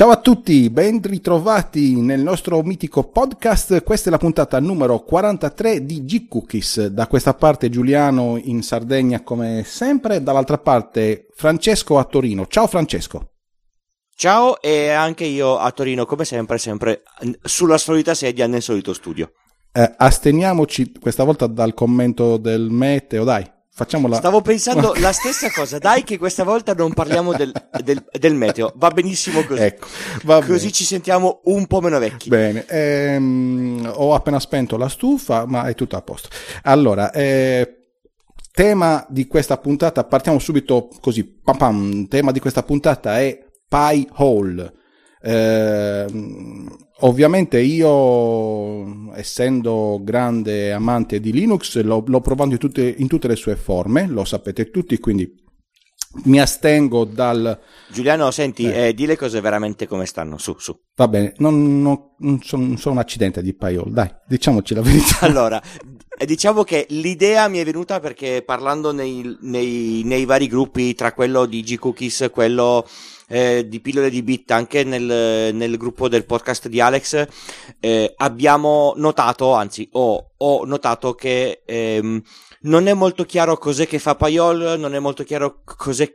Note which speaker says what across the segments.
Speaker 1: Ciao a tutti, ben ritrovati nel nostro mitico podcast. Questa è la puntata numero 43 di G-Cookies. Da questa parte Giuliano in Sardegna come sempre, dall'altra parte Francesco a Torino. Ciao Francesco.
Speaker 2: Ciao, e anche io a Torino come sempre sulla solita sedia nel solito studio.
Speaker 1: Asteniamoci questa volta dal commento del meteo, dai. Facciamola.
Speaker 2: Stavo pensando la stessa cosa, dai che questa volta non parliamo del meteo, va benissimo così,
Speaker 1: ecco, va
Speaker 2: così
Speaker 1: bene.
Speaker 2: Ci sentiamo un po' meno vecchi.
Speaker 1: Bene, ho appena spento la stufa, ma è tutto a posto. Allora, tema di questa puntata, partiamo subito così, pam pam, tema di questa puntata è Pi-hole. Ovviamente io, essendo grande amante di Linux, l'ho provato in tutte le sue forme, lo sapete tutti, quindi mi astengo dal...
Speaker 2: Giuliano, senti, di le cose veramente come stanno, su.
Speaker 1: Va bene, non sono un accidente di Pi-hole, dai, diciamoci la verità.
Speaker 2: Allora, diciamo che l'idea mi è venuta perché parlando nei vari gruppi, tra quello di G-Cookies, quello di Pillole di Bit, anche nel gruppo del podcast di Alex, abbiamo notato, anzi ho notato che non è molto chiaro cos'è che fa Pi-hole, non è molto chiaro cos'è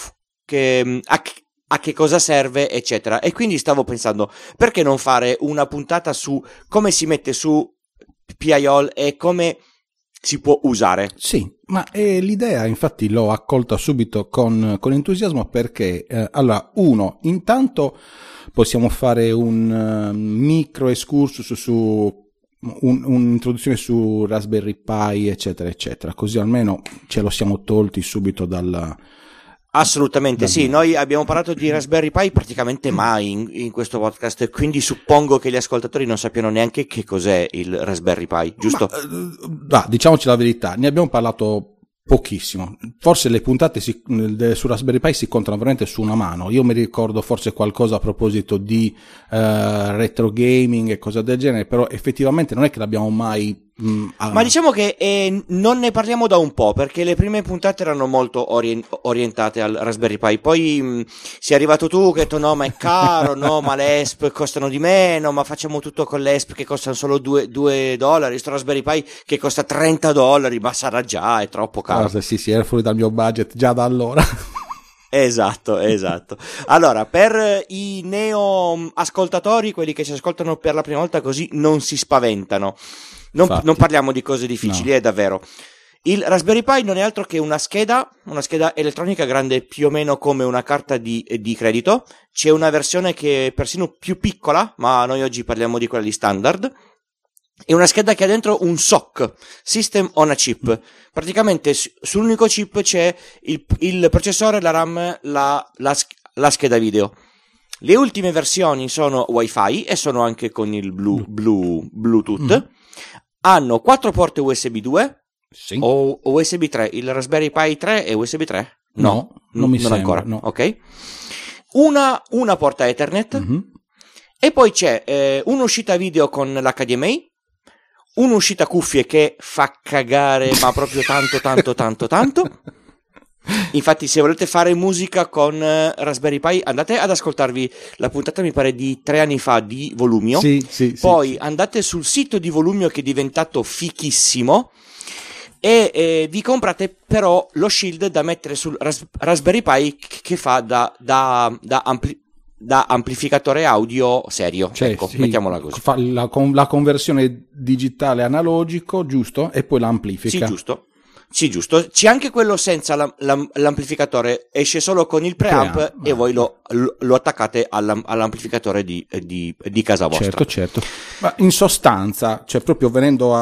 Speaker 2: a che cosa serve, eccetera. E quindi stavo pensando, perché non fare una puntata su come si mette su Pi-hole e come si può usare? Sì,
Speaker 1: ma l'idea infatti l'ho accolta subito con entusiasmo perché, allora, intanto possiamo fare un micro excursus su un'introduzione su Raspberry Pi, eccetera, eccetera, così almeno ce lo siamo tolti subito dalla...
Speaker 2: Assolutamente sì, noi abbiamo parlato di Raspberry Pi praticamente mai in questo podcast, quindi suppongo che gli ascoltatori non sappiano neanche che cos'è il Raspberry Pi, giusto?
Speaker 1: Diciamoci la verità, ne abbiamo parlato pochissimo, forse le puntate su Raspberry Pi si contano veramente su una mano. Io mi ricordo forse qualcosa a proposito di retro gaming e cose del genere, però effettivamente non è che l'abbiamo mai...
Speaker 2: Ma diciamo che non ne parliamo da un po', perché le prime puntate erano molto orientate al Raspberry Pi, poi sei arrivato tu che hai detto no ma è caro, no ma le ESP costano di meno, ma facciamo tutto con le ESP che costano solo $2, sto Raspberry Pi che costa $30, ma sarà già, è troppo caro.
Speaker 1: Sì, era fuori dal mio budget già da allora.
Speaker 2: Esatto. Allora, per i neo ascoltatori, quelli che ci ascoltano per la prima volta così non si spaventano. Non parliamo di cose difficili, no. Davvero. Il Raspberry Pi non è altro che una scheda elettronica grande più o meno come una carta di credito. C'è una versione che è persino più piccola, ma noi oggi parliamo di quella di standard. È una scheda che ha dentro un SoC, System on a Chip. Praticamente sull'unico chip c'è il processore, la RAM, la scheda video. Le ultime versioni sono Wi-Fi e sono anche con il Bluetooth. Hanno 4 porte USB 2
Speaker 1: sì.
Speaker 2: o USB 3. Il Raspberry Pi 3 è USB 3?
Speaker 1: No, non mi sembra,
Speaker 2: ancora.
Speaker 1: No.
Speaker 2: Ok. Una porta Ethernet e poi c'è un'uscita video con l'HDMI, un'uscita cuffie che fa cagare, ma proprio tanto. Infatti, se volete fare musica con Raspberry Pi, andate ad ascoltarvi la puntata, mi pare di 3 anni fa, di Volumio.
Speaker 1: Sì.
Speaker 2: Poi andate sul sito di Volumio, che è diventato fichissimo, e vi comprate però lo shield da mettere sul Raspberry Pi che fa da amplificatore audio serio, ecco, sì, mettiamola così.
Speaker 1: Fa la conversione digitale analogico, giusto? E poi l'amplifica.
Speaker 2: Sì, giusto. C'è anche quello senza l'amplificatore, esce solo con il preamp e voi lo attaccate all'amplificatore di casa vostra.
Speaker 1: Certo. Ma in sostanza, cioè proprio venendo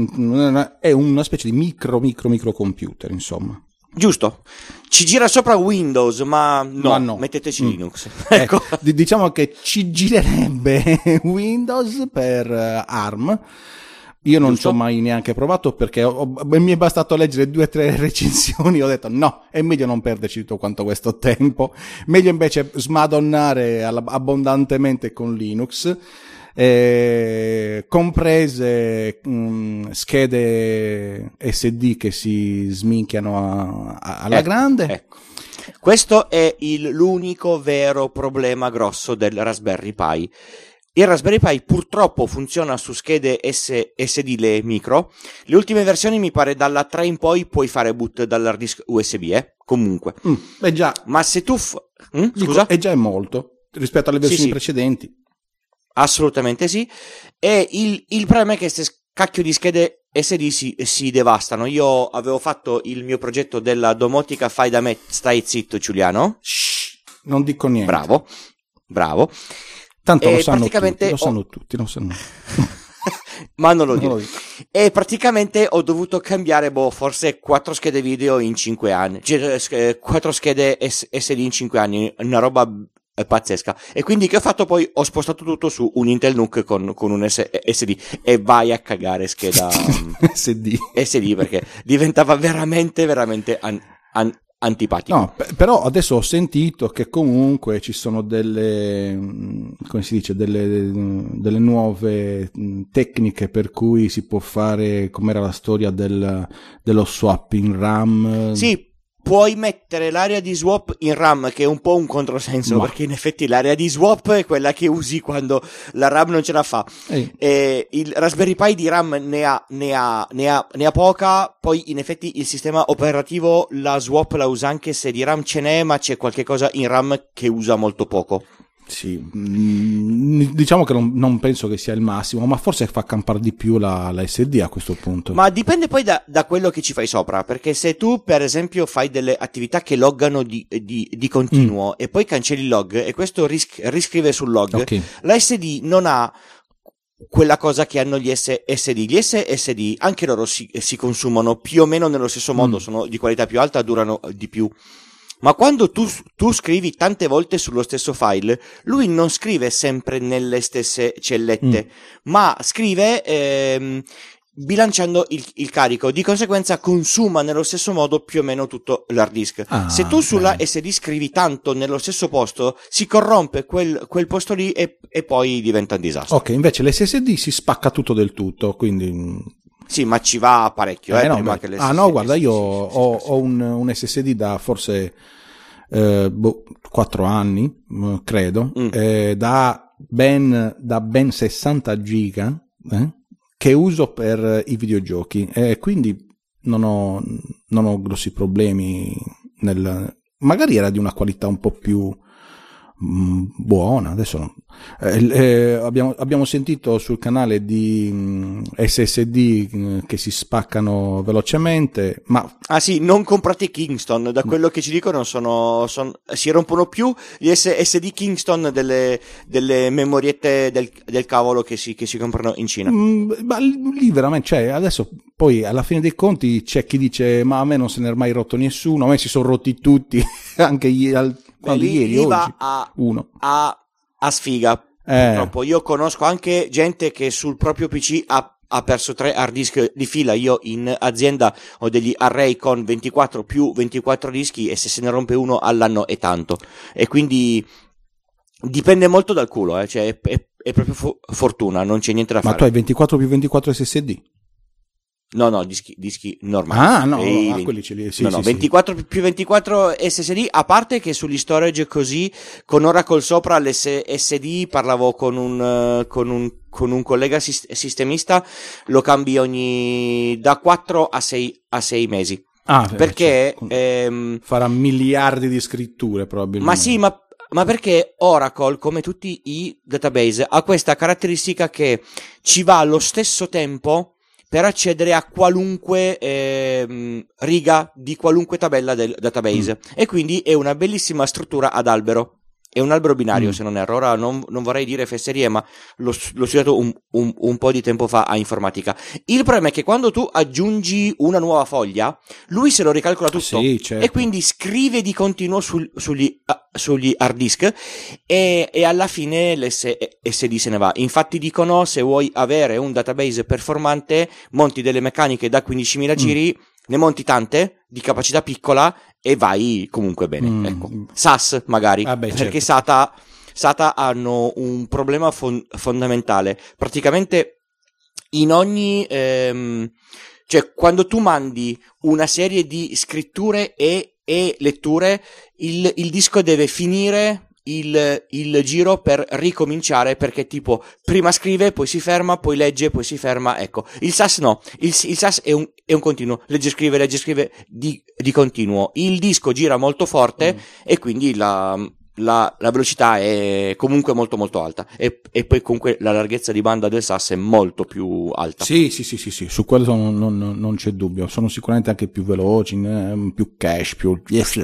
Speaker 1: è una specie di micro computer, insomma.
Speaker 2: Giusto. Ci gira sopra Windows, ma no. Metteteci Linux. Ecco.
Speaker 1: Diciamo che ci girerebbe Windows per ARM. Io non ci ho mai neanche provato perché mi è bastato leggere 2 o 3 recensioni, ho detto no, è meglio non perderci tutto quanto questo tempo, meglio invece smadonnare abbondantemente con Linux, comprese schede SD che si sminchiano alla grande.
Speaker 2: Ecco. Questo è l'unico vero problema grosso del Raspberry Pi. Il Raspberry Pi purtroppo funziona su schede SD, le micro. Le ultime versioni, mi pare, dalla 3 in poi puoi fare boot dall'hard disk USB, comunque.
Speaker 1: È già.
Speaker 2: Ma se tu
Speaker 1: scusa? È già molto rispetto alle versioni precedenti.
Speaker 2: Assolutamente sì. E il problema è che queste cacchio di schede SD si devastano. Io avevo fatto il mio progetto della domotica fai da me. Stai zitto, Giuliano.
Speaker 1: Shh, non dico niente.
Speaker 2: Bravo.
Speaker 1: Tanto lo sanno tutti.
Speaker 2: Ma non lo dico. E praticamente ho dovuto cambiare forse 4 schede video in 5 anni, cioè 4 schede SD in 5 anni, una roba pazzesca. E quindi che ho fatto poi? Ho spostato tutto su un Intel NUC con un SD, e vai a cagare scheda SD, perché diventava veramente antipatico.
Speaker 1: No, però adesso ho sentito che comunque ci sono delle, come si dice, delle nuove tecniche per cui si può fare, com'era la storia dello swap in RAM.
Speaker 2: Sì, puoi mettere l'area di swap in RAM, che è un po' un controsenso, perché in effetti l'area di swap è quella che usi quando la RAM non ce la fa. E il Raspberry Pi di RAM ne ha poca. Poi in effetti il sistema operativo la swap la usa anche se di RAM ce n'è, ma c'è qualche cosa in RAM che usa molto poco.
Speaker 1: Sì, diciamo che non penso che sia il massimo, ma forse fa campare di più la SD a questo punto.
Speaker 2: Ma dipende poi da quello che ci fai sopra, perché se tu per esempio fai delle attività che loggano di continuo e poi cancelli il log e questo riscrive sul log, la SD non ha quella cosa che hanno gli SSD. Gli SSD anche loro si consumano più o meno nello stesso modo, sono di qualità più alta, durano di più. Ma quando tu scrivi tante volte sullo stesso file, lui non scrive sempre nelle stesse cellette, ma scrive bilanciando il carico. Di conseguenza consuma nello stesso modo più o meno tutto l'hard disk. Se tu sulla SD scrivi tanto nello stesso posto, si corrompe quel posto lì e poi diventa un disastro.
Speaker 1: Ok, invece l'SSD si spacca tutto del tutto, quindi...
Speaker 2: Sì, ma ci va parecchio, prima che l'SSD.
Speaker 1: No, guarda, io ho un SSD da forse 4 anni, credo, da ben 60 giga, che uso per i videogiochi, e quindi non ho grossi problemi magari era di una qualità un po' più buona, adesso no. Abbiamo sentito sul canale di SSD che si spaccano velocemente, ma
Speaker 2: sì, non comprate Kingston, da quello che ci dicono si rompono più gli SSD Kingston delle memoriette del cavolo che si comprano in Cina.
Speaker 1: Ma lì veramente, cioè, adesso poi alla fine dei conti c'è chi dice ma a me non se ne è mai rotto nessuno, a me si sono rotti tutti, anche ieri, oggi
Speaker 2: a sfiga. Purtroppo io conosco anche gente che sul proprio PC ha perso 3 hard disk di fila. Io in azienda ho degli array con 24 più 24 dischi e se ne rompe uno all'anno è tanto, e quindi dipende molto dal culo, cioè è proprio fortuna, non c'è niente da fare.
Speaker 1: Ma tu hai 24 più 24 SSD?
Speaker 2: No, dischi normali.
Speaker 1: Quelli ce li,
Speaker 2: 24 più 24 SSD, a parte che sugli storage così, con Oracle sopra l'SSD, parlavo con un collega sistemista, lo cambi da 4 a 6 mesi. Perché
Speaker 1: farà miliardi di scritture probabilmente.
Speaker 2: Ma sì, ma perché Oracle, come tutti i database, ha questa caratteristica che ci va allo stesso tempo per accedere a qualunque riga di qualunque tabella del database, e quindi è una bellissima struttura ad albero. È un albero binario, se non erro. Ora non vorrei dire fesserie, ma l'ho studiato un po' di tempo fa a informatica. Il problema è che quando tu aggiungi una nuova foglia, lui se lo ricalcola tutto,
Speaker 1: certo.
Speaker 2: E quindi scrive di continuo sugli hard disk, e alla fine l'SSD se ne va. Infatti dicono, se vuoi avere un database performante, monti delle meccaniche da 15.000 giri, ne monti tante di capacità piccola e vai comunque bene. Ecco. SAS magari, perché
Speaker 1: certo.
Speaker 2: SATA hanno un problema fondamentale. Praticamente in ogni cioè quando tu mandi una serie di scritture e e letture, il disco deve finire il giro per ricominciare, perché tipo prima scrive, poi si ferma, poi legge, poi si ferma. Ecco, il SAS no, il SAS è un continuo, legge scrive di continuo. Il disco gira molto forte e quindi la velocità è comunque molto molto alta, e poi comunque la larghezza di banda del SAS è molto più alta.
Speaker 1: Sì, su quello non c'è dubbio, sono sicuramente anche più veloci, più cash, più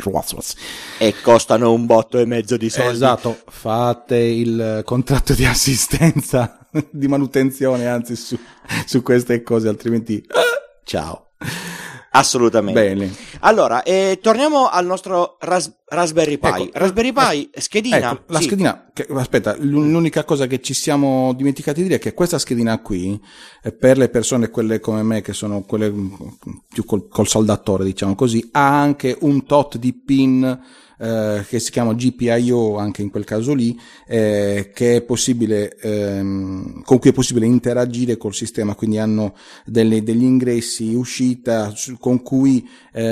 Speaker 2: e costano un botto e mezzo di soldi.
Speaker 1: Esatto, fate il contratto di assistenza, di manutenzione anzi su queste cose, altrimenti ciao.
Speaker 2: Assolutamente.
Speaker 1: Bene.
Speaker 2: Allora, torniamo al nostro Raspberry Pi.
Speaker 1: Ecco,
Speaker 2: Raspberry Pi, schedina.
Speaker 1: Ecco, la schedina, aspetta, l'unica cosa che ci siamo dimenticati di dire è che questa schedina qui, per le persone quelle come me, che sono quelle più col saldatore, diciamo così, ha anche un tot di pin che si chiama GPIO, anche in quel caso lì, che è possibile, con cui è possibile interagire col sistema, quindi hanno degli ingressi uscita con cui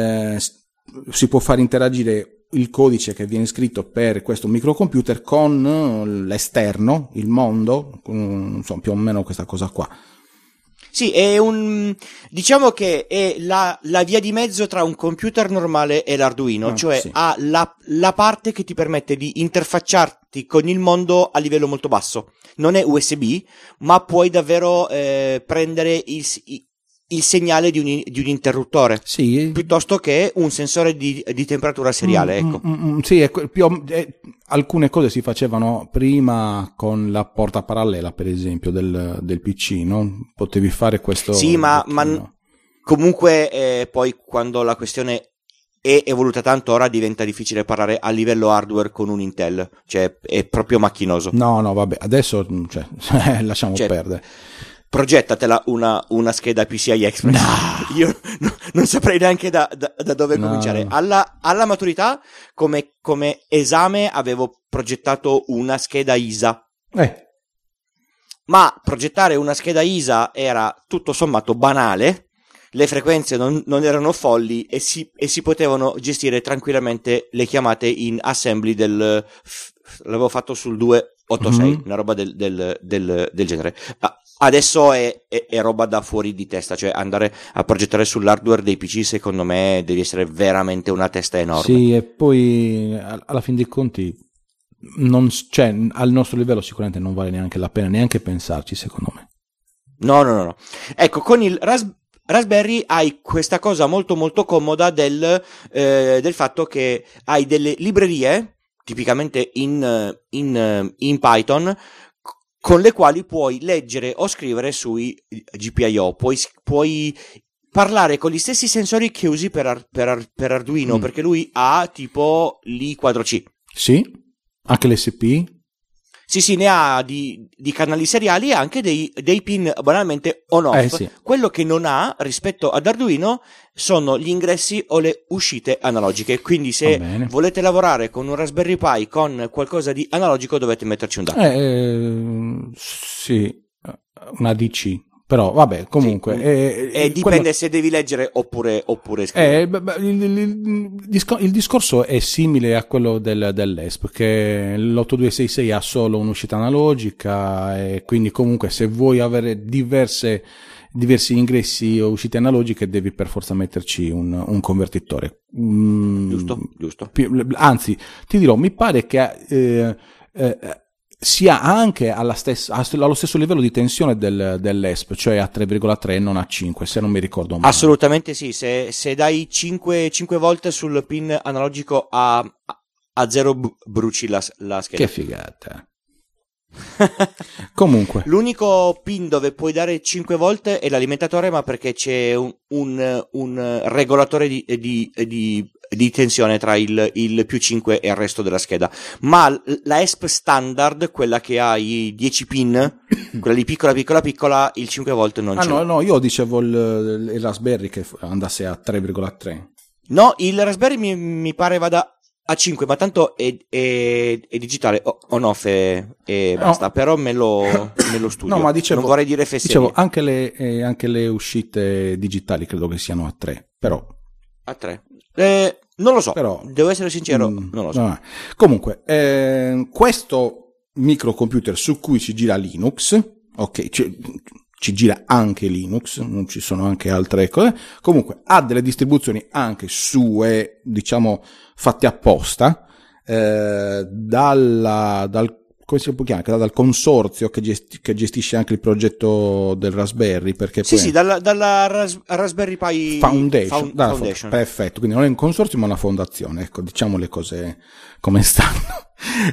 Speaker 1: si può far interagire il codice che viene scritto per questo microcomputer con l'esterno, il mondo, insomma, più o meno questa cosa qua.
Speaker 2: Sì, diciamo che è la via di mezzo tra un computer normale e l'Arduino, cioè sì, ha la parte che ti permette di interfacciarti con il mondo a livello molto basso. Non è USB, ma puoi davvero prendere il segnale di un interruttore, sì, piuttosto che un sensore di temperatura seriale. Ecco.
Speaker 1: Sì, alcune cose si facevano prima con la porta parallela, per esempio, del PC, no? Potevi fare questo.
Speaker 2: Sì, ma comunque poi quando la questione è evoluta tanto, ora diventa difficile parlare a livello hardware con un Intel, cioè è proprio macchinoso.
Speaker 1: No, vabbè, adesso lasciamo perdere.
Speaker 2: Progettatela una scheda PCI Express. No. Io non saprei neanche da dove cominciare. Alla maturità, come esame, avevo progettato una scheda ISA. Ma progettare una scheda ISA era tutto sommato banale. Le frequenze non erano folli e si potevano gestire tranquillamente le chiamate in assembly l'avevo fatto sul 286, una roba del genere. Adesso è roba da fuori di testa, cioè andare a progettare sull'hardware dei PC, secondo me devi essere veramente una testa enorme.
Speaker 1: Sì, e poi alla fin dei conti al nostro livello sicuramente non vale neanche la pena neanche pensarci, secondo me.
Speaker 2: No. Ecco, con il Raspberry hai questa cosa molto molto comoda del fatto che hai delle librerie, tipicamente in Python, con le quali puoi leggere o scrivere sui GPIO, puoi parlare con gli stessi sensori che usi per Arduino, perché lui ha tipo l'I4C.
Speaker 1: Sì, anche l'SP.
Speaker 2: Sì, ne ha di canali seriali e anche dei pin banalmente on-off.
Speaker 1: Sì.
Speaker 2: Quello che non ha rispetto ad Arduino sono gli ingressi o le uscite analogiche. Quindi se volete lavorare con un Raspberry Pi con qualcosa di analogico dovete metterci un DAC.
Speaker 1: Sì, una DC. Però vabbè, comunque
Speaker 2: sì, dipende se devi leggere oppure scrivere.
Speaker 1: Il discorso è simile a quello dell'ESP, che l'8266 ha solo un'uscita analogica, e quindi comunque se vuoi avere diversi ingressi o uscite analogiche devi per forza metterci un convertitore.
Speaker 2: Giusto.
Speaker 1: Anzi, ti dirò, mi pare che sia anche allo stesso livello di tensione dell'ESP, cioè a 3,3 non a 5, se non mi ricordo male.
Speaker 2: Assolutamente sì, se dai 5 volte sul pin analogico a 0 bruci la scheda.
Speaker 1: Che figata. Comunque
Speaker 2: l'unico pin dove puoi dare 5 volte è l'alimentatore, ma perché c'è un regolatore di tensione tra il più 5 e il resto della scheda, ma la ESP standard, quella che ha i 10 pin, quella di piccola, il 5 volte non c'è.
Speaker 1: No, io dicevo il Raspberry che andasse a 3,3.
Speaker 2: No, il Raspberry mi pare vada a 5, ma tanto è digitale on-off e basta. Però me lo studio.
Speaker 1: No, ma dicevo,
Speaker 2: non vorrei dire fesserie.
Speaker 1: Dicevo, anche le uscite digitali credo che siano a 3, però
Speaker 2: a 3. Non lo so,
Speaker 1: però,
Speaker 2: devo essere sincero, non lo so.
Speaker 1: No. Comunque, questo microcomputer su cui ci gira Linux, ok, ci gira anche Linux, non ci sono anche altre cose, comunque ha delle distribuzioni anche sue, diciamo, fatte apposta, dal come si può chiamare? Dal consorzio che gestisce anche il progetto del Raspberry, perché
Speaker 2: sì, dalla Raspberry Pi
Speaker 1: Foundation.
Speaker 2: Foundation.
Speaker 1: Perfetto, quindi non è un consorzio ma una fondazione, ecco, diciamo le cose come stanno.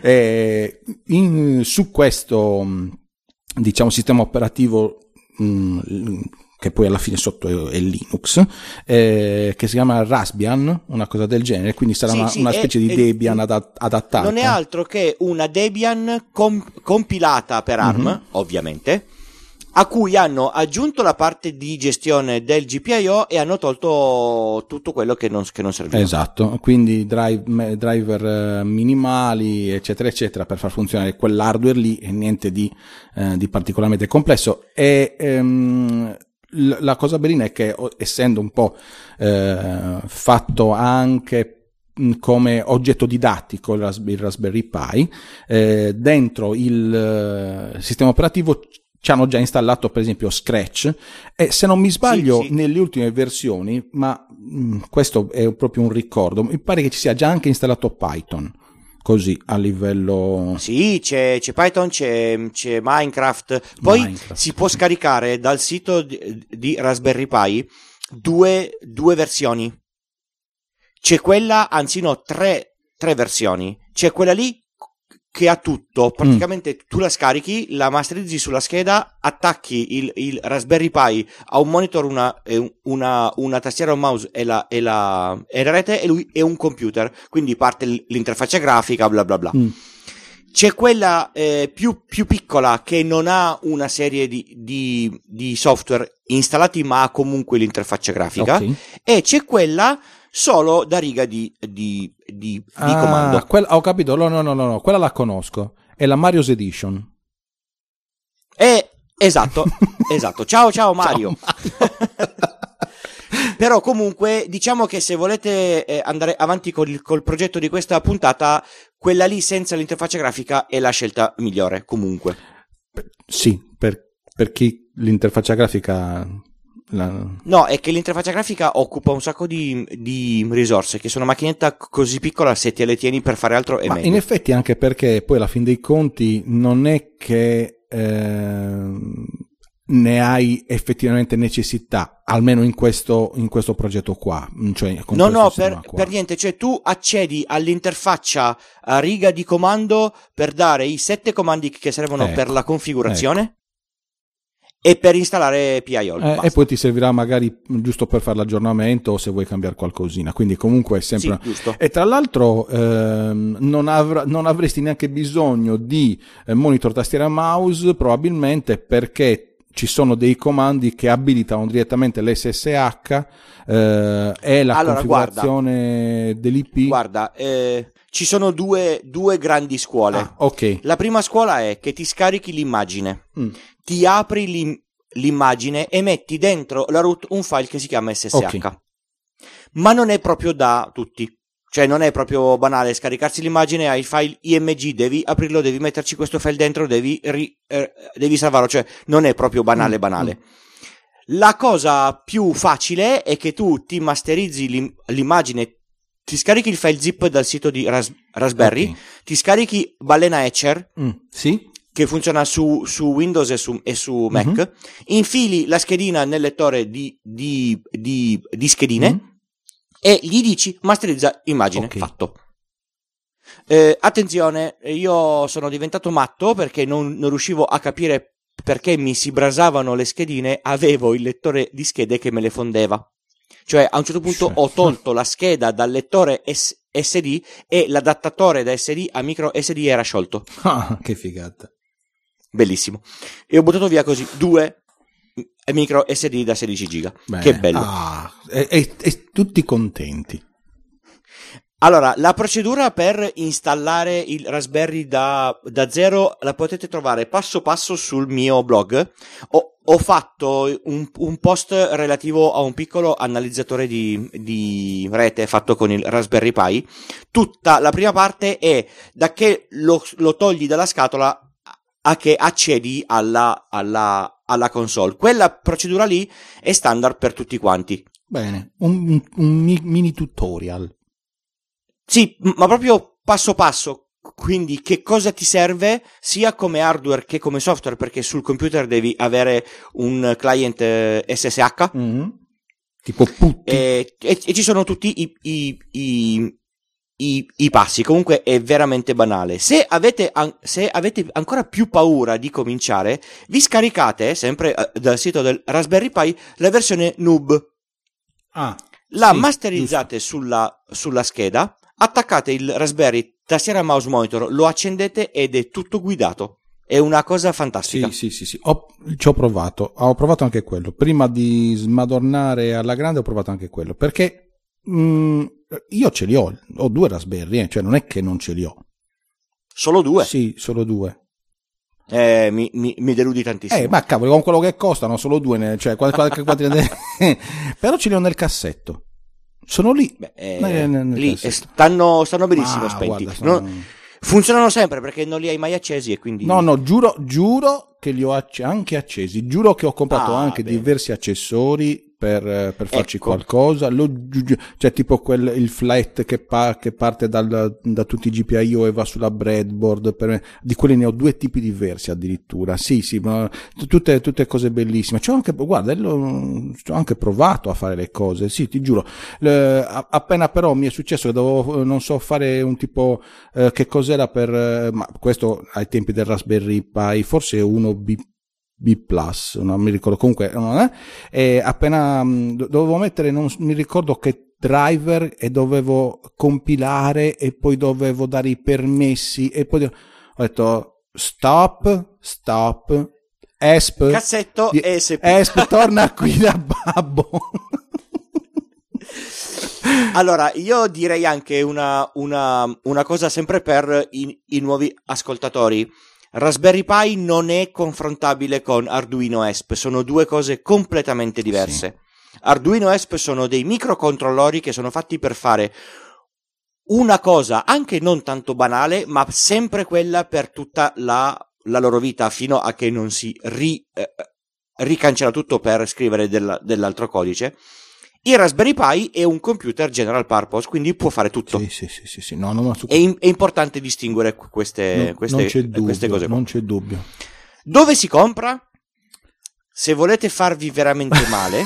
Speaker 1: Su questo, diciamo, sistema operativo che poi alla fine sotto è Linux, che si chiama Raspbian, una cosa del genere, quindi sarà una specie di Debian adattata.
Speaker 2: Non è altro che una Debian compilata per ARM, ovviamente, a cui hanno aggiunto la parte di gestione del GPIO e hanno tolto tutto quello che non serviva.
Speaker 1: Esatto, quindi driver minimali, eccetera, eccetera, per far funzionare quell'hardware lì, e niente di particolarmente complesso. E la cosa bellina è che, essendo un po' fatto anche come oggetto didattico il Raspberry Pi, dentro il sistema operativo ci hanno già installato per esempio Scratch, e se non mi sbaglio sì. Nelle ultime versioni, ma questo è proprio un ricordo, mi pare che ci sia già anche installato Python, così a livello...
Speaker 2: Sì, c'è Python, c'è Minecraft, poi si può scaricare dal sito di Raspberry Pi due versioni, c'è quella, anzi no, tre versioni, c'è quella lì che ha tutto, praticamente tu la scarichi, la masterizzi sulla scheda, attacchi il Raspberry Pi a un monitor, una tastiera, un mouse e la rete, e lui è un computer, quindi parte l'interfaccia grafica, bla bla bla. C'è quella più piccola che non ha una serie di software installati, ma ha comunque l'interfaccia grafica, okay. E c'è quella solo da riga di comando.
Speaker 1: Ho capito, no, quella la conosco, è la Mario's Edition.
Speaker 2: Esatto. Ciao Mario. Però comunque diciamo che se volete andare avanti col progetto di questa puntata, quella lì senza l'interfaccia grafica è la scelta migliore comunque.
Speaker 1: Sì, per chi l'interfaccia grafica...
Speaker 2: No, è che l'interfaccia grafica occupa un sacco di risorse, che su una macchinetta così piccola, se te le tieni per fare altro è meglio.
Speaker 1: In effetti, anche perché poi alla fin dei conti non è che ne hai effettivamente necessità, almeno in questo progetto qua, cioè
Speaker 2: per niente, cioè tu accedi all'interfaccia a riga di comando per dare i 7 comandi che servono per la configurazione. E per installare PIO
Speaker 1: e poi ti servirà magari giusto per fare l'aggiornamento o se vuoi cambiare qualcosina, quindi comunque è sempre
Speaker 2: giusto.
Speaker 1: E tra l'altro non avresti neanche bisogno di monitor, tastiera, mouse, probabilmente, perché ci sono dei comandi che abilitano direttamente l'SSH e la configurazione dell'IP.
Speaker 2: Guarda, ci sono due grandi scuole.
Speaker 1: Okay.
Speaker 2: La prima scuola è che ti scarichi l'immagine, ti apri l'immagine e metti dentro la root un file che si chiama SSH. Okay. Ma non è proprio da tutti. Cioè non è proprio banale scaricarsi l'immagine, hai il file IMG, devi aprirlo, devi metterci questo file dentro, devi salvarlo, cioè non è proprio banale. La cosa più facile è che tu ti masterizzi l'immagine, ti scarichi il file zip dal sito di Raspberry, okay. Ti scarichi Balena Etcher,
Speaker 1: sì.
Speaker 2: Che funziona su Windows e su Mac, infili la schedina nel lettore di schedine, e gli dici masterizza immagine, okay. Fatto. Attenzione, io sono diventato matto perché non riuscivo a capire perché mi si brasavano le schedine, avevo il lettore di schede che me le fondeva. Cioè a un certo punto ho tolto la scheda dal lettore SD e l'adattatore da SD a micro SD era sciolto.
Speaker 1: Ah, che figata.
Speaker 2: Bellissimo. E ho buttato via così 2 micro SD da 16 giga. Bene. Che bello.
Speaker 1: E tutti contenti.
Speaker 2: Allora, la procedura per installare il Raspberry da zero la potete trovare passo passo sul mio blog. ho fatto un post relativo a un piccolo analizzatore di rete fatto con il Raspberry Pi. Tutta la prima parte è da che lo togli dalla scatola a che accedi alla console. Quella procedura lì è standard per tutti quanti.
Speaker 1: Bene, un mini tutorial.
Speaker 2: Sì, ma proprio passo passo. Quindi che cosa ti serve sia come hardware che come software, perché sul computer devi avere un client SSH,
Speaker 1: tipo Putty,
Speaker 2: e ci sono tutti i passi. Comunque è veramente banale. Se avete ancora più paura di cominciare, vi scaricate sempre dal sito del Raspberry Pi la versione Noob. La masterizzate sulla scheda, attaccate il Raspberry tastiera mouse monitor, lo accendete ed è tutto guidato. È una cosa fantastica.
Speaker 1: Sì. Ci ho provato anche quello. Prima di smadornare alla grande ho provato anche quello, perché io ce li ho 2 Raspberry, cioè non è che non ce li ho.
Speaker 2: Solo 2?
Speaker 1: Sì, solo 2.
Speaker 2: Mi deludi tantissimo.
Speaker 1: Ma cavolo, con quello che costano solo 2, cioè però ce li ho nel cassetto. Sono lì.
Speaker 2: Lì stanno benissimo spenti.
Speaker 1: Guarda,
Speaker 2: funzionano sempre perché non li hai mai accesi e quindi...
Speaker 1: No, giuro che li ho anche accesi. Giuro che ho comprato anche diversi accessori per farci qualcosa. Cioè tipo il flat che parte da tutti i GPIO e va sulla breadboard. Di quelli ne ho 2 tipi diversi addirittura. Sì, ma tutte cose bellissime. Guarda, ho anche provato a fare le cose. Sì, ti giuro. Appena però mi è successo che dovevo, non so, fare un tipo che cos'era ma questo ai tempi del Raspberry Pi, forse uno B+, non mi ricordo, comunque e appena dovevo mettere, non mi ricordo che driver, e dovevo compilare e poi dovevo dare i permessi e poi ho detto stop ESP
Speaker 2: cassetto
Speaker 1: ESP torna qui da babbo.
Speaker 2: Allora, io direi anche una cosa sempre per i nuovi ascoltatori. Raspberry Pi non è confrontabile con Arduino ESP, sono 2 cose completamente diverse. Sì. Arduino ESP sono dei microcontrollori che sono fatti per fare una cosa anche non tanto banale, ma sempre quella per tutta la loro vita, fino a che non si ricancella tutto per scrivere dell'altro codice. Il Raspberry Pi è un computer general purpose, quindi può fare tutto.
Speaker 1: Sì. No,
Speaker 2: è importante distinguere queste cose.
Speaker 1: Non c'è dubbio.
Speaker 2: Dove si compra? Se volete farvi veramente male,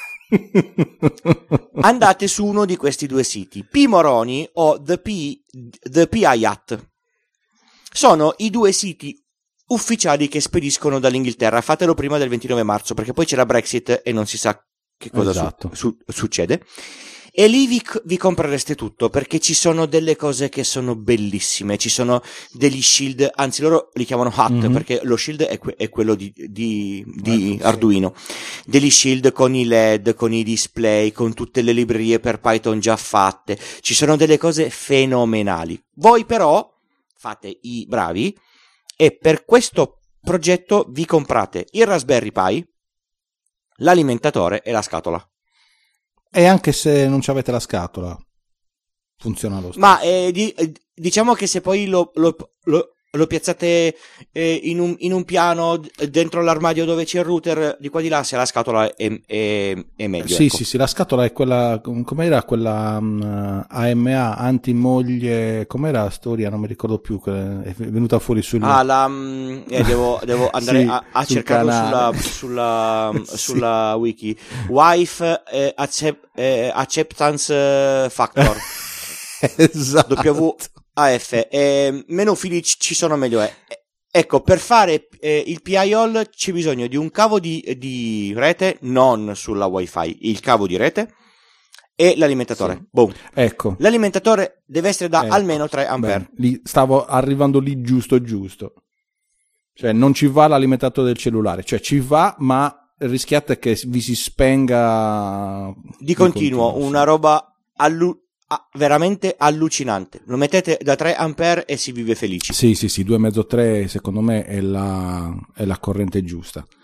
Speaker 2: andate su uno di questi 2 siti, Pimoroni o The PIAT. Sono i 2 siti ufficiali che spediscono dall'Inghilterra. Fatelo prima del 29 marzo, perché poi c'è la Brexit e non si sa che cosa succede, e lì vi comprereste tutto, perché ci sono delle cose che sono bellissime. Ci sono degli shield, anzi loro li chiamano HUT, perché lo shield è quello di Arduino, degli shield con i LED, con i display, con tutte le librerie per Python già fatte. Ci sono delle cose fenomenali. Voi però fate i bravi e per questo progetto vi comprate il Raspberry Pi, l'alimentatore e la scatola.
Speaker 1: E anche se non avete la scatola funziona lo stesso.
Speaker 2: Ma diciamo che se poi lo piazzate in un piano dentro l'armadio dove c'è il router, di qua di là, se la scatola è meglio.
Speaker 1: Sì,
Speaker 2: ecco.
Speaker 1: sì, la scatola è quella, com'era quella AMA antimoglie, com'era la storia, non mi ricordo più, è venuta fuori sul...
Speaker 2: devo andare a cercarlo sulla wiki. Wife Acceptance Factor.
Speaker 1: Esatto.
Speaker 2: WAF, meno fili ci sono meglio è. Ecco, per fare il PIOL c'è bisogno di un cavo di rete, non sulla wifi, il cavo di rete e l'alimentatore. Sì. Boom.
Speaker 1: Ecco.
Speaker 2: L'alimentatore deve essere da almeno 3 ampere.
Speaker 1: Stavo arrivando lì giusto. Cioè non ci va l'alimentatore del cellulare, cioè ci va, ma rischiate che vi si spenga
Speaker 2: di continuo. Una roba veramente allucinante. Lo mettete da 3 ampere e si vive felici.
Speaker 1: Sì, 2,5-3 secondo me è la corrente giusta.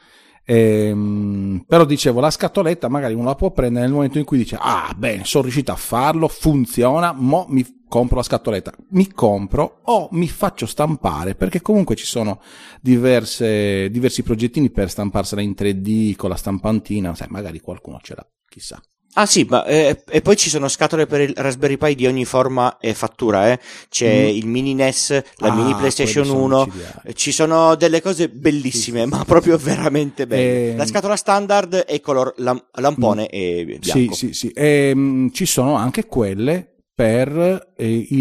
Speaker 1: Però dicevo, la scatoletta magari uno la può prendere nel momento in cui dice bene, sono riuscito a farlo, funziona, mo mi compro la scatoletta, mi compro o mi faccio stampare, perché comunque ci sono diversi progettini per stamparsela in 3D con la stampantina, sai, magari qualcuno ce l'ha, chissà.
Speaker 2: Ah sì, ma e poi ci sono scatole per il Raspberry Pi di ogni forma e fattura, C'è il mini NES, la mini PlayStation 1, ci sono delle cose bellissime, ma proprio veramente belle. La scatola standard è color lampone e bianco.
Speaker 1: Sì. Ci sono anche quelle per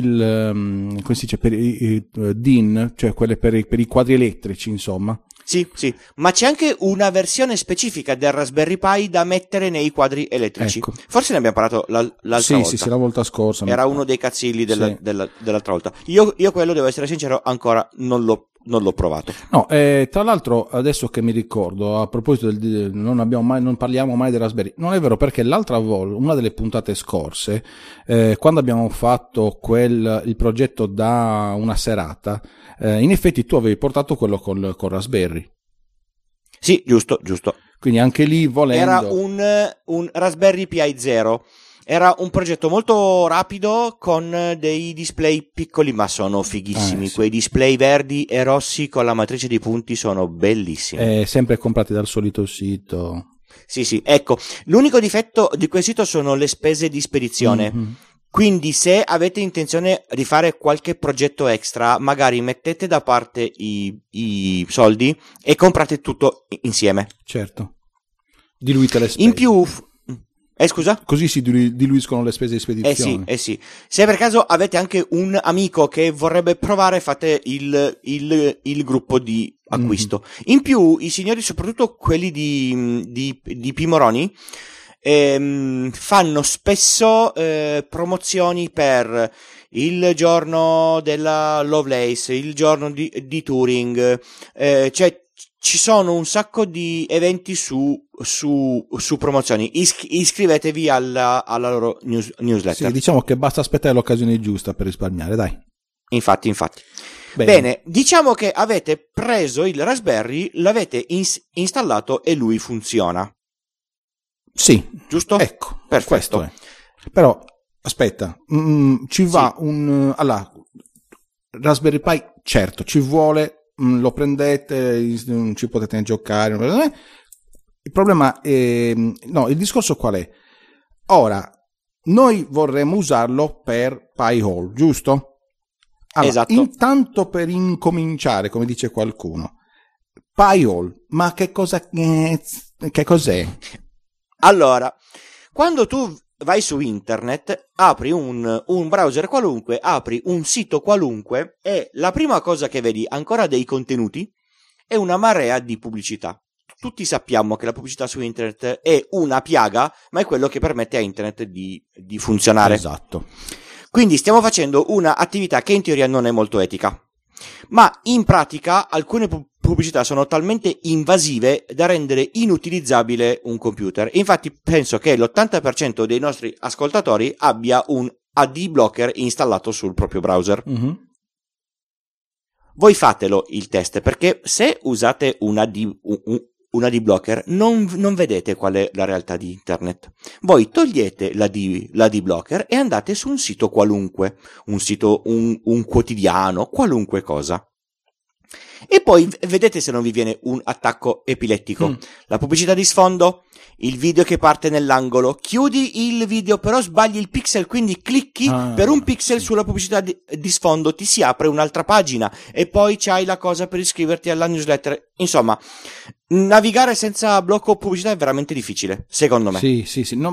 Speaker 1: come si dice, per i DIN, cioè quelle per i quadri elettrici, insomma.
Speaker 2: Sì, ma c'è anche una versione specifica del Raspberry Pi da mettere nei quadri elettrici.
Speaker 1: Ecco.
Speaker 2: Forse ne abbiamo parlato l'altra volta.
Speaker 1: Sì, la volta scorsa.
Speaker 2: Era uno dei cazzilli dell'altra volta. Io quello, devo essere sincero, ancora non l'ho provato.
Speaker 1: No, tra l'altro, adesso che mi ricordo, a proposito non parliamo mai del Raspberry. Non è vero, perché l'altra volta, una delle puntate scorse, quando abbiamo fatto il progetto da una serata, in effetti tu avevi portato quello col Raspberry.
Speaker 2: Sì, giusto.
Speaker 1: Quindi anche lì, volendo...
Speaker 2: Era un Raspberry Pi 0. Era un progetto molto rapido con dei display piccoli, ma sono fighissimi.
Speaker 1: Sì.
Speaker 2: Quei display verdi e rossi con la matrice di punti sono bellissimi.
Speaker 1: Sempre comprati dal solito sito.
Speaker 2: Sì, ecco. L'unico difetto di quel sito sono le spese di spedizione. Mm-hmm. Quindi se avete intenzione di fare qualche progetto extra, magari mettete da parte i soldi e comprate tutto insieme.
Speaker 1: Certo. Diluite le spese.
Speaker 2: In più... scusa?
Speaker 1: Così si diluiscono le spese di spedizione.
Speaker 2: Sì. Se per caso avete anche un amico che vorrebbe provare, fate il gruppo di acquisto. Mm-hmm. In più, i signori, soprattutto quelli di P. Moroni, fanno spesso promozioni per il giorno della Lovelace, il giorno di Turing, cioè ci sono un sacco di eventi su promozioni. Iscrivetevi alla loro newsletter.
Speaker 1: Sì, diciamo che basta aspettare l'occasione giusta per risparmiare, dai.
Speaker 2: Infatti. Bene, diciamo che avete preso il Raspberry, l'avete installato e lui funziona.
Speaker 1: Sì,
Speaker 2: giusto?
Speaker 1: Ecco,
Speaker 2: perfetto.
Speaker 1: Questo è. Però aspetta, ci va allora, Raspberry Pi, certo, ci vuole, lo prendete, ci potete giocare. Il problema è, il discorso qual è? Ora, noi vorremmo usarlo per Pi-hole, giusto? Allora,
Speaker 2: esatto.
Speaker 1: Intanto, per incominciare, come dice qualcuno, Pi-hole, ma che cos'è?
Speaker 2: Allora, quando tu vai su internet, apri un browser qualunque, apri un sito qualunque e la prima cosa che vedi, ancora dei contenuti, è una marea di pubblicità. Tutti sappiamo che la pubblicità su internet è una piaga, ma è quello che permette a internet di funzionare.
Speaker 1: Esatto.
Speaker 2: Quindi stiamo facendo una attività che in teoria non è molto etica. Ma in pratica alcune pubblicità sono talmente invasive da rendere inutilizzabile un computer. Infatti penso che l'80% dei nostri ascoltatori abbia un AD blocker installato sul proprio browser. Mm-hmm. Voi fatelo il test, perché se usate un AD blocker non vedete qual è la realtà di internet. Voi togliete l'AD blocker e andate su un sito qualunque, un sito, un quotidiano, qualunque cosa. E poi vedete se non vi viene un attacco epilettico. La pubblicità di sfondo, il video che parte nell'angolo, chiudi il video però sbagli il pixel, quindi clicchi per un pixel sulla pubblicità di sfondo, ti si apre un'altra pagina e poi c'hai la cosa per iscriverti alla newsletter. Insomma, navigare senza blocco pubblicità è veramente difficile, secondo me.
Speaker 1: Sì, no,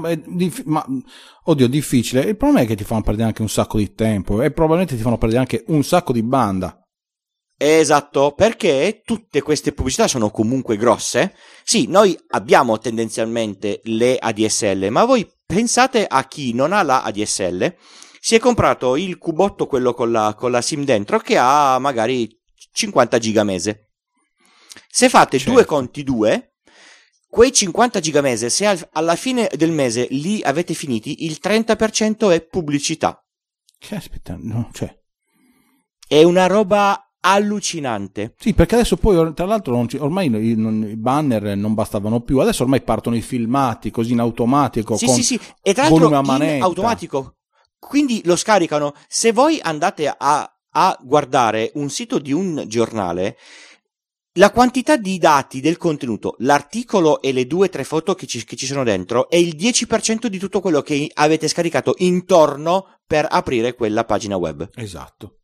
Speaker 1: difficile. Il problema è che ti fanno perdere anche un sacco di tempo e probabilmente ti fanno perdere anche un sacco di banda.
Speaker 2: Esatto, perché tutte queste pubblicità sono comunque grosse. Sì, noi abbiamo tendenzialmente le ADSL, ma voi pensate a chi non ha la ADSL, si è comprato il cubotto, quello con la SIM dentro, che ha magari 50 giga mese. Se fate due conti due, quei 50 giga mese, se alla fine del mese li avete finiti, il 30% è pubblicità.
Speaker 1: Aspetta, no, cioè...
Speaker 2: È una roba allucinante.
Speaker 1: Sì, perché adesso poi tra l'altro ormai i banner non bastavano più, adesso ormai partono i filmati così in automatico,
Speaker 2: Sì. E tra
Speaker 1: con
Speaker 2: l'altro
Speaker 1: una manetta.
Speaker 2: in automatico, quindi lo scaricano. Se voi andate a guardare un sito di un giornale, la quantità di dati del contenuto, l'articolo e le 2 o 3 foto che ci sono dentro è il 10% di tutto quello che avete scaricato intorno per aprire quella pagina web.
Speaker 1: Esatto.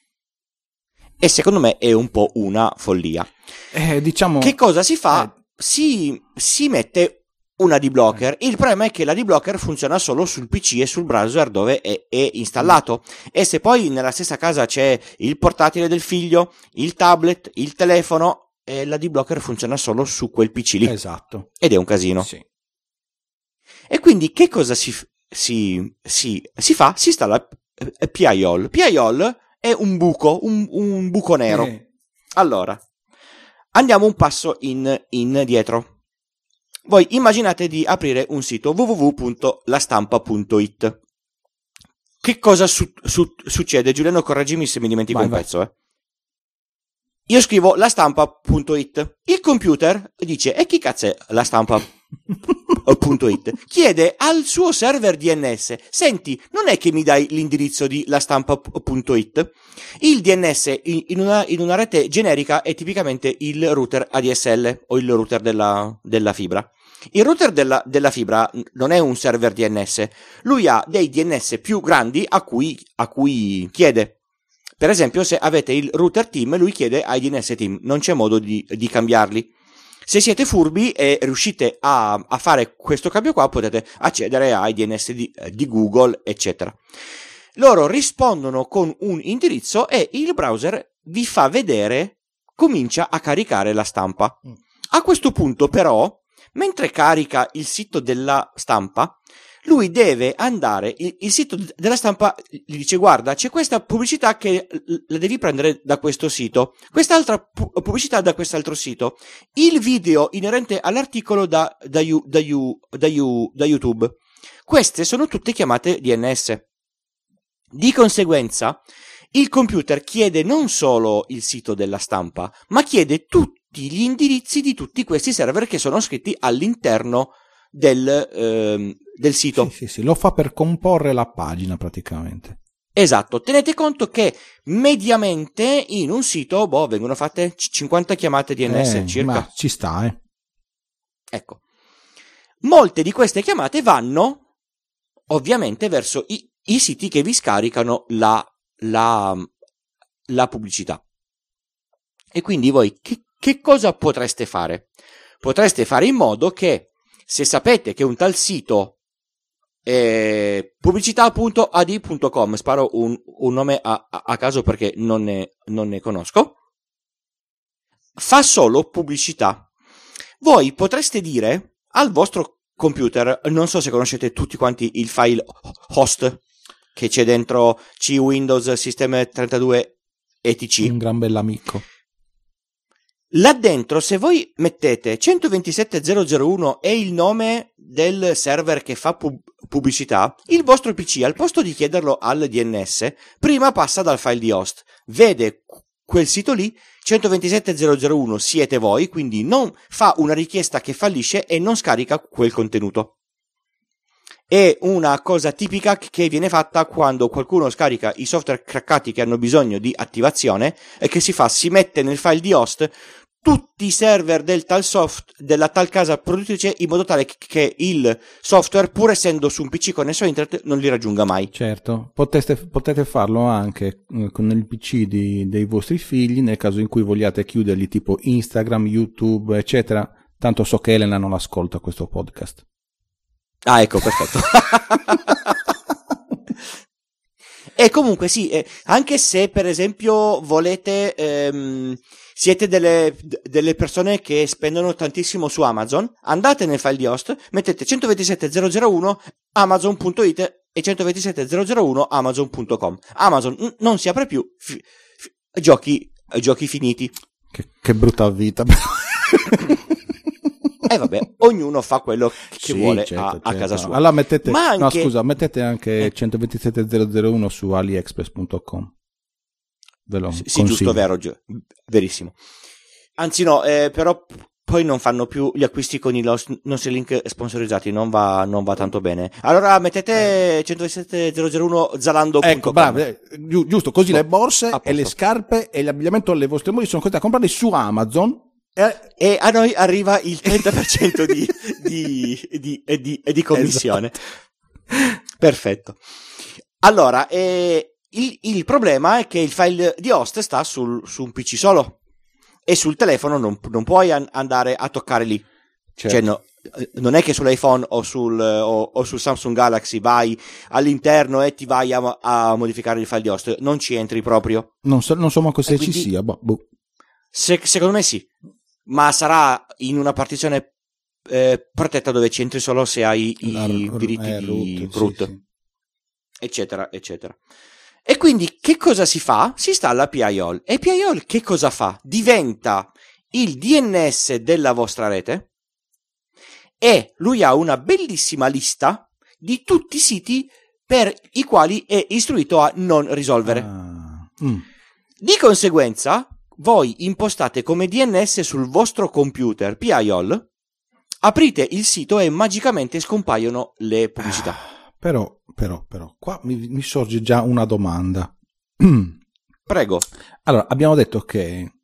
Speaker 2: E secondo me è un po' una follia.
Speaker 1: Diciamo,
Speaker 2: che cosa si fa? Si mette un adblocker. Il problema è che l'adblocker funziona solo sul PC e sul browser dove è installato. E se poi nella stessa casa c'è il portatile del figlio, il tablet, il telefono, l'adblocker funziona solo su quel PC lì.
Speaker 1: Esatto.
Speaker 2: Ed è un casino.
Speaker 1: Sì.
Speaker 2: E quindi che cosa si fa? Si installa Piall. Piall è un buco nero. Allora, andiamo un passo indietro. Voi immaginate di aprire un sito www.lastampa.it. Che cosa succede? Giuliano, correggimi se mi dimentico un pezzo. Io scrivo lastampa.it. Il computer dice: e chi cazzo è lastampa.it? Chiede al suo server DNS: senti, non è che mi dai l'indirizzo di lastampa.it? Il DNS in una rete generica è tipicamente il router ADSL o il router della fibra. Il router della fibra non è un server DNS, lui ha dei DNS più grandi a cui chiede. Per esempio, se avete il router team, lui chiede ai DNS team, non c'è modo di cambiarli. Se siete furbi e riuscite a fare questo cambio qua, potete accedere ai DNS di Google, eccetera. Loro rispondono con un indirizzo e il browser vi fa vedere, comincia a caricare la stampa. A questo punto, però, mentre carica il sito della stampa, lui deve andare, il sito della stampa gli dice: guarda, c'è questa pubblicità che la devi prendere da questo sito, quest'altra pubblicità da quest'altro sito, il video inerente all'articolo da YouTube. Queste sono tutte chiamate DNS. Di conseguenza, il computer chiede non solo il sito della stampa, ma chiede tutti gli indirizzi di tutti questi server che sono scritti all'interno del sito.
Speaker 1: Sì, lo fa per comporre la pagina praticamente.
Speaker 2: Esatto, tenete conto che mediamente in un sito vengono fatte 50 chiamate DNS circa.
Speaker 1: Ma ci sta,
Speaker 2: Ecco, molte di queste chiamate vanno ovviamente verso i siti che vi scaricano la pubblicità. E quindi voi che cosa potreste fare? Potreste fare in modo che, se sapete che un tal sito è pubblicità.ad.com, sparo un nome a caso perché non ne conosco, fa solo pubblicità. Voi potreste dire al vostro computer, non so se conoscete tutti quanti il file host che c'è dentro C, Windows, System 32 etc.
Speaker 1: Un gran bell'amico.
Speaker 2: Là dentro, se voi mettete 127.0.0.1 è il nome del server che fa pubblicità, il vostro PC, al posto di chiederlo al DNS, prima passa dal file di host, vede quel sito lì, 127.0.0.1 siete voi, quindi non fa una richiesta che fallisce e non scarica quel contenuto. È una cosa tipica che viene fatta quando qualcuno scarica i software craccati che hanno bisogno di attivazione e che si mette nel file di host tutti i server della tal casa produttrice in modo tale che il software, pur essendo su un PC connesso a internet, non li raggiunga mai.
Speaker 1: Certo, potete farlo anche con il PC dei vostri figli nel caso in cui vogliate chiuderli, tipo Instagram, YouTube, eccetera. Tanto so che Elena non ascolta questo podcast.
Speaker 2: Ah, ecco, perfetto. E comunque sì, anche se per esempio volete, siete delle persone che spendono tantissimo su Amazon, andate nel file di host, mettete 127.0.0.1 amazon.it e 127.0.0.1 amazon.com. Amazon non si apre più, giochi finiti.
Speaker 1: Che brutta vita.
Speaker 2: E vabbè, ognuno fa quello che vuole,
Speaker 1: certo,
Speaker 2: a casa sua.
Speaker 1: Allora mettete
Speaker 2: anche...
Speaker 1: mettete anche 127.0.0.1 su aliexpress.com.
Speaker 2: Sì, giusto, vero, verissimo. Anzi no, però poi non fanno più gli acquisti con i nostri link sponsorizzati, non va tanto bene. Allora mettete 127.001 Zalando.com.
Speaker 1: Ecco, bravo, giusto, così le borse e le scarpe e l'abbigliamento alle vostre mogli sono costati a comprarli su Amazon.
Speaker 2: E a noi arriva il 30% di commissione. Esatto. Perfetto. Allora, il problema è che il file di host sta su un PC solo e sul telefono non puoi andare a toccare lì. Certo. Cioè, non è che sull'iPhone o sul Samsung Galaxy vai all'interno e ti vai a modificare il file di host. Non ci entri proprio.
Speaker 1: Non so manco se ci sia.
Speaker 2: Secondo me sì. Ma sarà in una partizione protetta dove ci entri solo se hai i diritti di root, sì. Eccetera, eccetera. E quindi che cosa si fa? Si installa PIOL. E PIOL che cosa fa? Diventa il DNS della vostra rete e lui ha una bellissima lista di tutti i siti per i quali è istruito a non risolvere. Di conseguenza, voi impostate come DNS sul vostro computer PIOL, aprite il sito e magicamente scompaiono le pubblicità.
Speaker 1: Però, qua mi sorge già una domanda.
Speaker 2: Prego.
Speaker 1: Allora, abbiamo detto che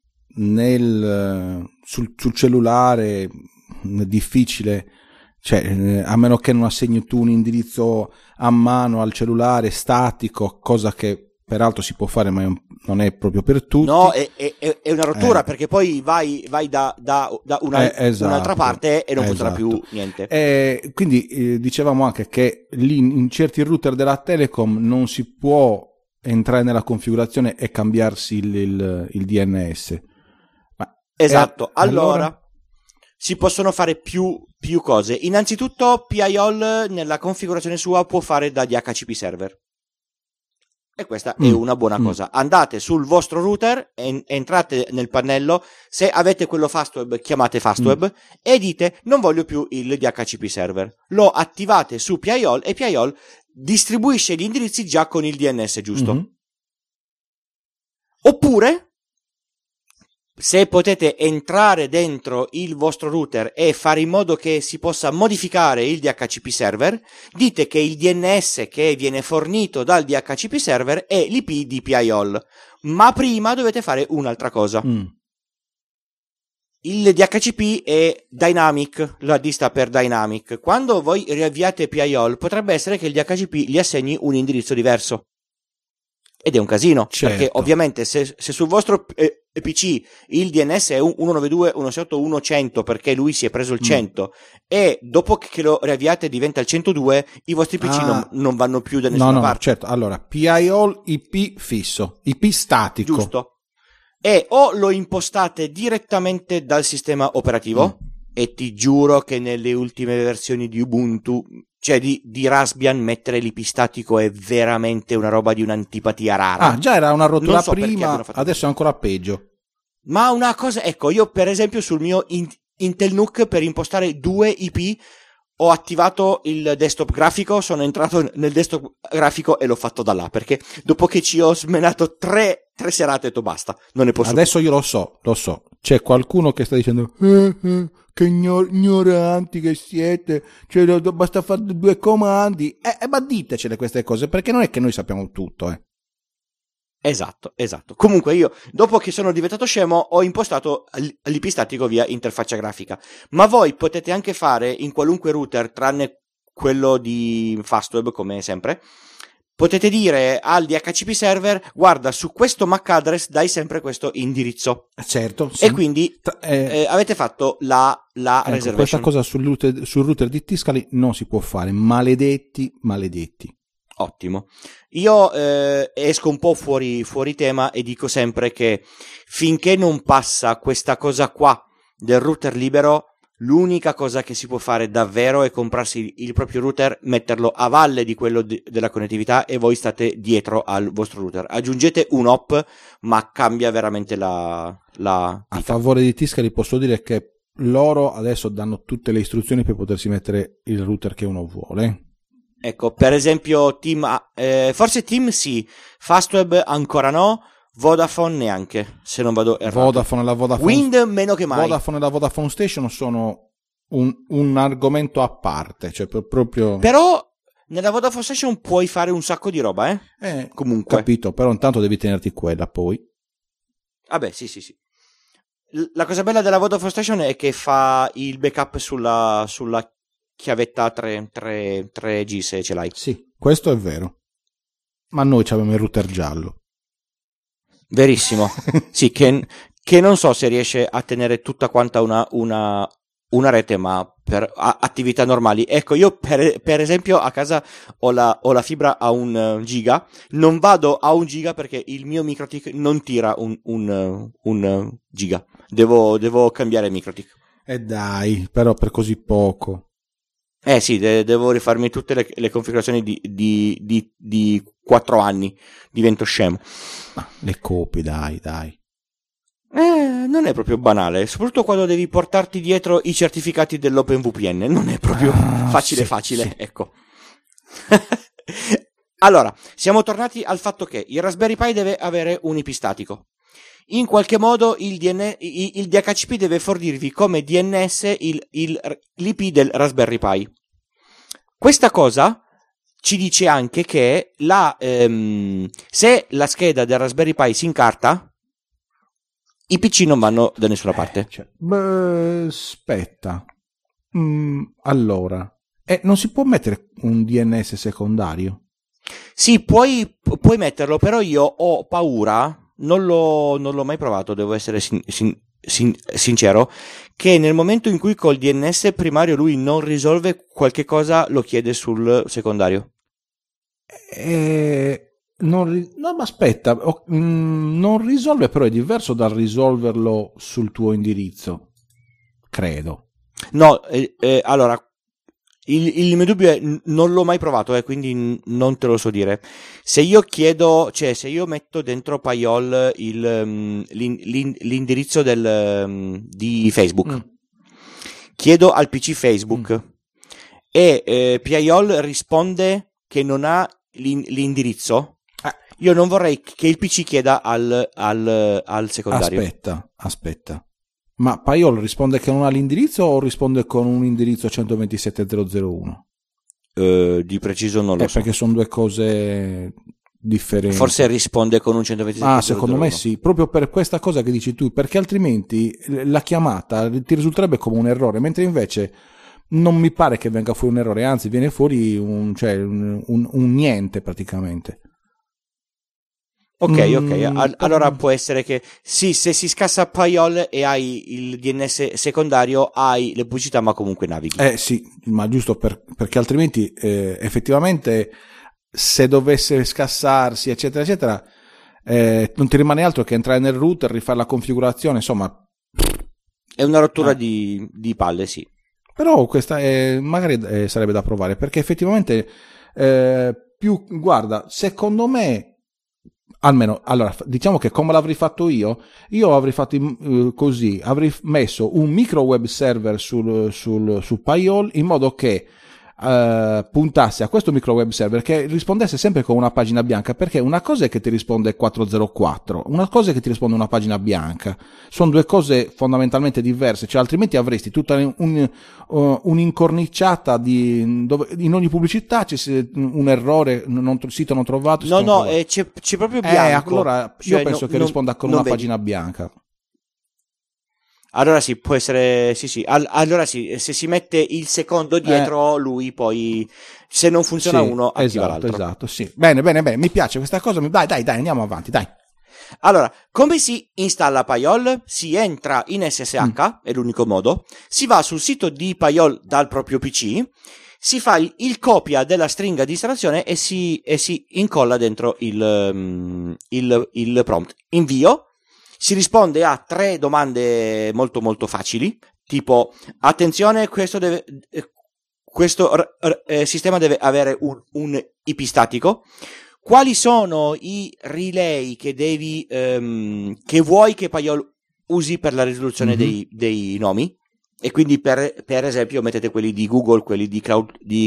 Speaker 1: sul cellulare è difficile, cioè, a meno che non assegni tu un indirizzo a mano al cellulare statico, cosa che peraltro si può fare, ma non è proprio per tutti.
Speaker 2: No, è una rottura, perché poi vai da un'altra parte e non funziona più niente.
Speaker 1: Quindi dicevamo anche che lì in certi router della Telecom non si può entrare nella configurazione e cambiarsi il DNS.
Speaker 2: Esatto, allora si possono fare più cose. Innanzitutto PIOL nella configurazione sua può fare da DHCP server. E questa è una buona cosa. Andate sul vostro router, entrate nel pannello, se avete quello Fastweb chiamate Fastweb e dite non voglio più il DHCP server. Lo attivate su PIOL e PIOL distribuisce gli indirizzi già con il DNS giusto. Oppure, se potete entrare dentro il vostro router e fare in modo che si possa modificare il DHCP server, dite che il DNS che viene fornito dal DHCP server è l'IP di PIOL, ma prima dovete fare un'altra cosa. Il DHCP è Dynamic, la D sta per Dynamic. Quando voi riavviate PIOL, potrebbe essere che il DHCP gli assegni un indirizzo diverso. Ed è un casino, certo. Perché ovviamente se sul vostro PC il DNS è 192.168.1.100 perché lui si è preso il 100 e dopo che lo riavviate diventa il 102, i vostri PC non vanno più da nessuna parte.
Speaker 1: Certo, allora PIOL IP fisso, IP statico.
Speaker 2: Giusto. E o lo impostate direttamente dal sistema operativo e ti giuro che nelle ultime versioni di Ubuntu, cioè di Raspbian, mettere l'IP statico è veramente una roba di un'antipatia rara.
Speaker 1: Già era una rottura prima, adesso è ancora peggio.
Speaker 2: Ma una cosa, ecco, io per esempio sul mio Intel NUC per impostare 2 IP ho attivato il desktop grafico, sono entrato nel desktop grafico e l'ho fatto da là, perché dopo che ci ho smenato tre serate ho detto basta, non ne posso
Speaker 1: adesso più. Io lo so, c'è qualcuno che sta dicendo che ignoranti che siete, cioè basta fare 2 comandi, ma ditecele queste cose, perché non è che noi sappiamo tutto,
Speaker 2: Esatto. Comunque io, dopo che sono diventato scemo, ho impostato l'IP statico via interfaccia grafica. Ma voi potete anche fare in qualunque router, tranne quello di Fastweb, come sempre, potete dire al DHCP server, guarda, su questo MAC address dai sempre questo indirizzo.
Speaker 1: Certo. Sì.
Speaker 2: E quindi avete fatto la reservation.
Speaker 1: Questa cosa sul router di Tiscali non si può fare. Maledetti.
Speaker 2: Ottimo. Io esco un po' fuori tema e dico sempre che finché non passa questa cosa qua del router libero, l'unica cosa che si può fare davvero è comprarsi il proprio router, metterlo a valle di quello della connettività e voi state dietro al vostro router. Aggiungete un hop, ma cambia veramente la vita.
Speaker 1: A favore di Tiscali posso dire che loro adesso danno tutte le istruzioni per potersi mettere il router che uno vuole.
Speaker 2: Ecco, per esempio forse Team sì, Fastweb ancora no, Vodafone neanche, se non vado errato.
Speaker 1: Vodafone e la Vodafone
Speaker 2: Wind meno che mai.
Speaker 1: Vodafone e la Vodafone Station sono un argomento a parte, cioè proprio.
Speaker 2: Però nella Vodafone Station puoi fare un sacco di roba, comunque.
Speaker 1: Capito, però intanto devi tenerti quella poi.
Speaker 2: Vabbè, sì. La cosa bella della Vodafone Station è che fa il backup sulla chiavetta 3G se ce l'hai.
Speaker 1: Sì, questo è vero. Ma noi abbiamo il router giallo.
Speaker 2: Verissimo. Sì, che non so se riesce a tenere tutta quanta una rete, ma per attività normali. Ecco, io per esempio a casa ho la fibra a 1 giga, non vado a 1 giga perché il mio MikroTik non tira un giga. Devo cambiare MikroTik.
Speaker 1: Dai, però per così poco.
Speaker 2: Sì, devo rifarmi tutte le configurazioni di 4 anni, divento scemo.
Speaker 1: Le copie, dai.
Speaker 2: Non è proprio banale, soprattutto quando devi portarti dietro i certificati dell'OpenVPN, non è proprio facile,
Speaker 1: sì.
Speaker 2: ecco. Allora, siamo tornati al fatto che il Raspberry Pi deve avere un IP statico. In qualche modo il DHCP deve fornirvi come DNS l'IP del Raspberry Pi. Questa cosa ci dice anche che se la scheda del Raspberry Pi si incarta, i PC non vanno da nessuna parte.
Speaker 1: Aspetta. Allora, non si può mettere un DNS secondario?
Speaker 2: Sì, puoi metterlo, però io ho paura, non l'ho mai provato, devo essere sincero, che nel momento in cui col DNS primario lui non risolve qualche cosa, lo chiede sul secondario.
Speaker 1: No, ma aspetta, non risolve, però è diverso dal risolverlo sul tuo indirizzo, credo.
Speaker 2: No, allora, il mio dubbio è, non l'ho mai provato, quindi non te lo so dire. Se io chiedo, cioè se io metto dentro Payol l'indirizzo di Facebook, chiedo al PC Facebook e Payol risponde che non ha l'indirizzo, io non vorrei che il PC chieda al secondario.
Speaker 1: Aspetta. Ma Payol risponde che non ha l'indirizzo o risponde con un indirizzo 127.0.0.1?
Speaker 2: Di preciso non lo so.
Speaker 1: Perché sono due cose differenti.
Speaker 2: Forse risponde con un 127.0.0.1.
Speaker 1: Secondo me sì, proprio per questa cosa che dici tu, perché altrimenti la chiamata ti risulterebbe come un errore, mentre invece non mi pare che venga fuori un errore, anzi viene fuori un niente praticamente.
Speaker 2: Ok. Allora può essere che sì, se si scassa Payol e hai il DNS secondario, hai le pubblicità, ma comunque navighi.
Speaker 1: Sì, ma giusto perché altrimenti effettivamente se dovesse scassarsi, eccetera, eccetera, non ti rimane altro che entrare nel router, rifare la configurazione, insomma.
Speaker 2: È una rottura di palle, sì.
Speaker 1: Però questa magari sarebbe da provare, perché effettivamente guarda, secondo me, almeno, allora, diciamo che come l'avrei fatto io avrei fatto così, avrei messo un micro web server su Payol in modo che puntasse a questo micro web server che rispondesse sempre con una pagina bianca, perché una cosa è che ti risponde 404, una cosa è che ti risponde una pagina bianca, sono due cose fondamentalmente diverse, cioè altrimenti avresti tutta un'incorniciata dove in ogni pubblicità c'è un errore, sito non trovato.
Speaker 2: No, c'è proprio bianco.
Speaker 1: Allora io penso che risponda con una pagina bianca.
Speaker 2: Allora sì, può essere, sì. Allora sì, se si mette il secondo dietro, lui poi, se non funziona uno, attiva l'altro.
Speaker 1: Esatto, sì. Bene, mi piace questa cosa. Dai, andiamo avanti, dai.
Speaker 2: Allora, come si installa Payol? Si entra in SSH, è l'unico modo, si va sul sito di Payol dal proprio PC, si fa il copia della stringa di installazione e si incolla dentro il prompt. Invio. Si risponde a 3 domande molto molto facili, tipo attenzione, questo sistema deve avere un IP statico. Quali sono i relay che che vuoi che Payol usi per la risoluzione dei nomi? E quindi per esempio mettete quelli di Google, quelli di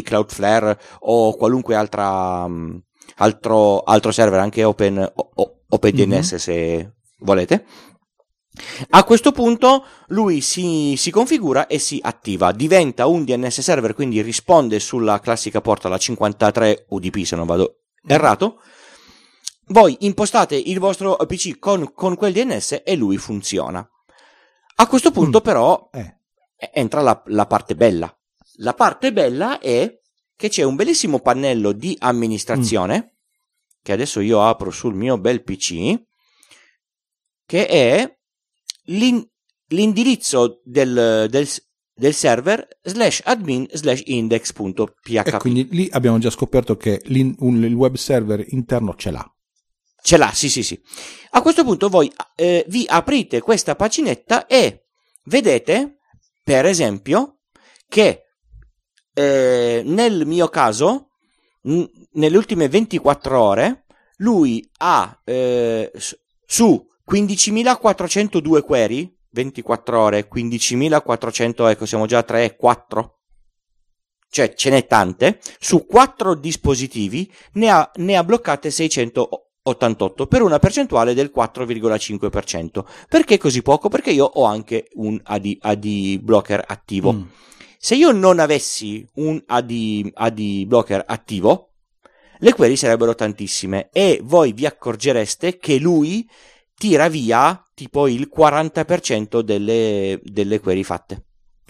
Speaker 2: Cloudflare o qualunque altro server, anche o per DNS se volete. A questo punto lui si configura e si attiva, diventa un DNS server, quindi risponde sulla classica porta, la 53 UDP se non vado errato. Voi impostate il vostro PC con quel DNS e lui funziona. A questo punto però entra la parte bella. La parte bella è che c'è un bellissimo pannello di amministrazione che adesso io apro sul mio bel PC, che è l'indirizzo del server /admin/index.php.
Speaker 1: E quindi lì abbiamo già scoperto che il web server interno ce l'ha.
Speaker 2: Ce l'ha, sì. A questo punto voi vi aprite questa paginetta e vedete, per esempio, che nel mio caso, nelle ultime 24 ore, lui ha su 15.402 query, 24 ore, 15.400, ecco, siamo già a 3, 4, cioè ce n'è tante, su 4 dispositivi ne ha bloccate 688 per una percentuale del 4,5%. Perché così poco? Perché io ho anche un AD blocker attivo. Se io non avessi un AD blocker attivo, le query sarebbero tantissime e voi vi accorgereste che lui tira via tipo il 40% delle query fatte.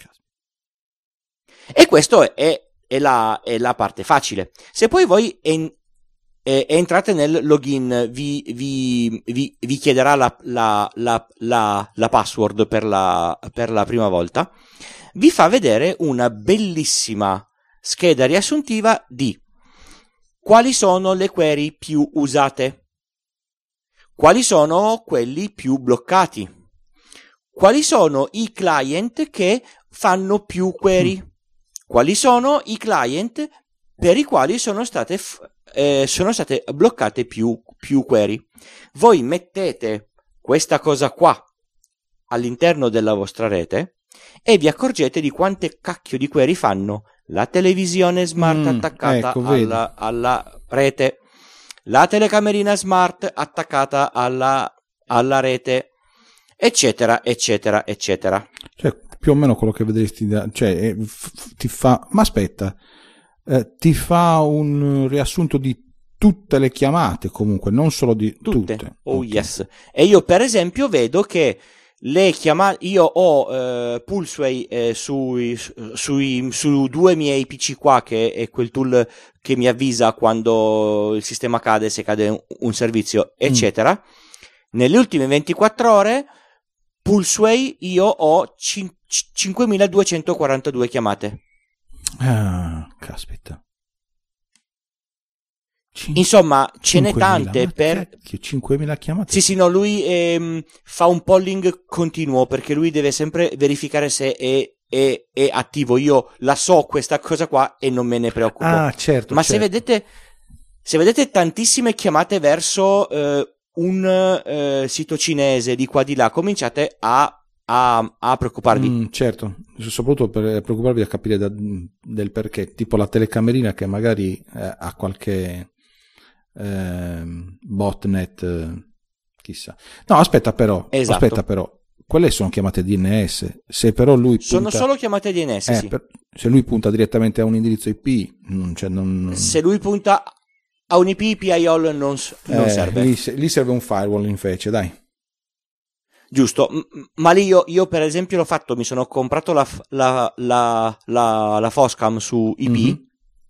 Speaker 2: E questo è la parte facile. Se poi voi entrate nel login, vi chiederà la password per la prima volta, vi fa vedere una bellissima scheda riassuntiva di quali sono le query più usate, quali sono quelli più bloccati, quali sono i client che fanno più query, quali sono i client per i quali sono state bloccate più query. Voi mettete questa cosa qua all'interno della vostra rete e vi accorgete di quante cacchio di query fanno la televisione smart attaccata alla rete, la telecamerina smart attaccata alla rete, eccetera eccetera eccetera.
Speaker 1: Cioè più o meno quello che vedresti ti fa, ma aspetta, ti fa un riassunto di tutte le chiamate, comunque non solo di tutte.
Speaker 2: Oh okay. Yes. E io per esempio vedo che le chiamate, io ho Pulseway su due miei PC qua, che è quel tool che mi avvisa quando il sistema cade, se cade un servizio, eccetera. Nelle ultime 24 ore Pulseway io ho 5.242 chiamate.
Speaker 1: Ah, caspita.
Speaker 2: Insomma, ce n'è tante per
Speaker 1: 5.000 chiamate.
Speaker 2: Sì, no, lui fa un polling continuo perché lui deve sempre verificare se è attivo. Io la so questa cosa qua e non me ne preoccupo.
Speaker 1: Ah, certo.
Speaker 2: Ma
Speaker 1: certo.
Speaker 2: se vedete tantissime chiamate verso un sito cinese di qua di là, cominciate a preoccuparvi.
Speaker 1: Certo, soprattutto per preoccuparvi a capire del perché, tipo la telecamerina che magari ha qualche botnet, chissà. No, aspetta però, quelle sono chiamate DNS. Se però lui
Speaker 2: sono solo chiamate DNS, sì.
Speaker 1: Se lui punta direttamente a un indirizzo IP,
Speaker 2: se lui punta a un IP, PIOL non serve.
Speaker 1: Lì serve un firewall invece, dai.
Speaker 2: Giusto, ma lì io per esempio l'ho fatto, mi sono comprato la Foscam su IP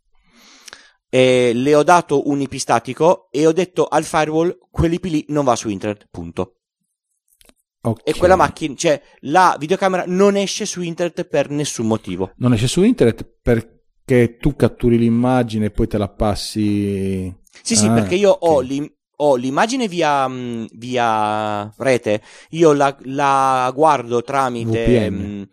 Speaker 2: e le ho dato un IP statico e ho detto al firewall quell'IP lì non va su internet, punto. Okay. E quella macchina, cioè la videocamera non esce su internet per nessun motivo.
Speaker 1: Non esce su internet perché tu catturi l'immagine e poi te la passi.
Speaker 2: Sì, perché io ho l'immagine via rete, io la guardo tramite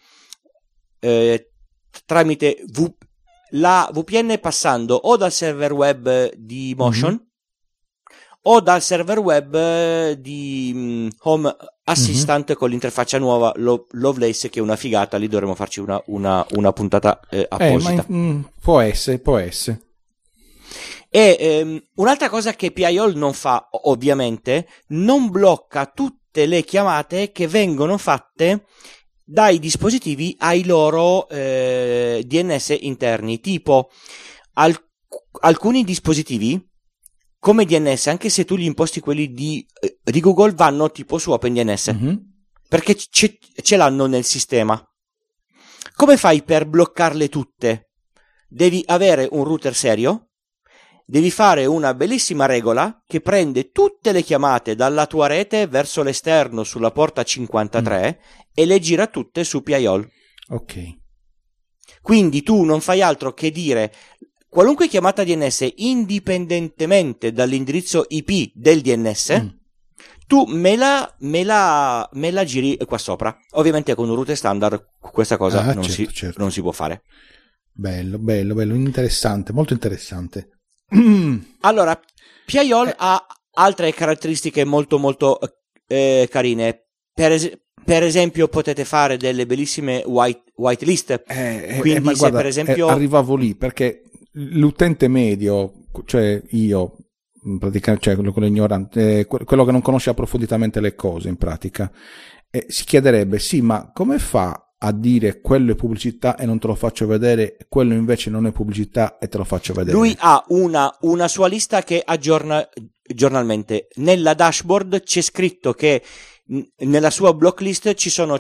Speaker 2: la VPN passando o dal server web di Motion o dal server web di Home Assistant con l'interfaccia nuova Lovelace, che è una figata. Lì dovremmo farci una puntata apposita.
Speaker 1: Può essere.
Speaker 2: E un'altra cosa che PIOL non fa, ovviamente, non blocca tutte le chiamate che vengono fatte dai dispositivi ai loro DNS interni, tipo alcuni dispositivi come DNS, anche se tu gli imposti quelli di Google, vanno tipo su OpenDNS, perché ce l'hanno nel sistema. Come fai per bloccarle tutte? Devi avere un router serio, devi fare una bellissima regola che prende tutte le chiamate dalla tua rete verso l'esterno sulla porta 53 e le gira tutte su PIOL.
Speaker 1: Ok.
Speaker 2: Quindi tu non fai altro che dire qualunque chiamata DNS, indipendentemente dall'indirizzo IP del DNS, tu me la giri qua sopra. Ovviamente con un router standard questa cosa non si può fare.
Speaker 1: Bello, interessante, molto interessante.
Speaker 2: Allora, PIOL ha altre caratteristiche molto molto carine. Per esempio potete fare delle bellissime whitelist. Quindi
Speaker 1: ma guarda,
Speaker 2: per esempio
Speaker 1: arrivavo lì perché l'utente medio, cioè io, praticamente, cioè quello ignorante, quello che non conosce approfonditamente le cose in pratica, si chiederebbe: sì, ma come fa a dire quello è pubblicità e non te lo faccio vedere, quello invece non è pubblicità e te lo faccio vedere?
Speaker 2: Lui ha una sua lista che aggiorna giornalmente. Nella dashboard c'è scritto che nella sua blocklist ci sono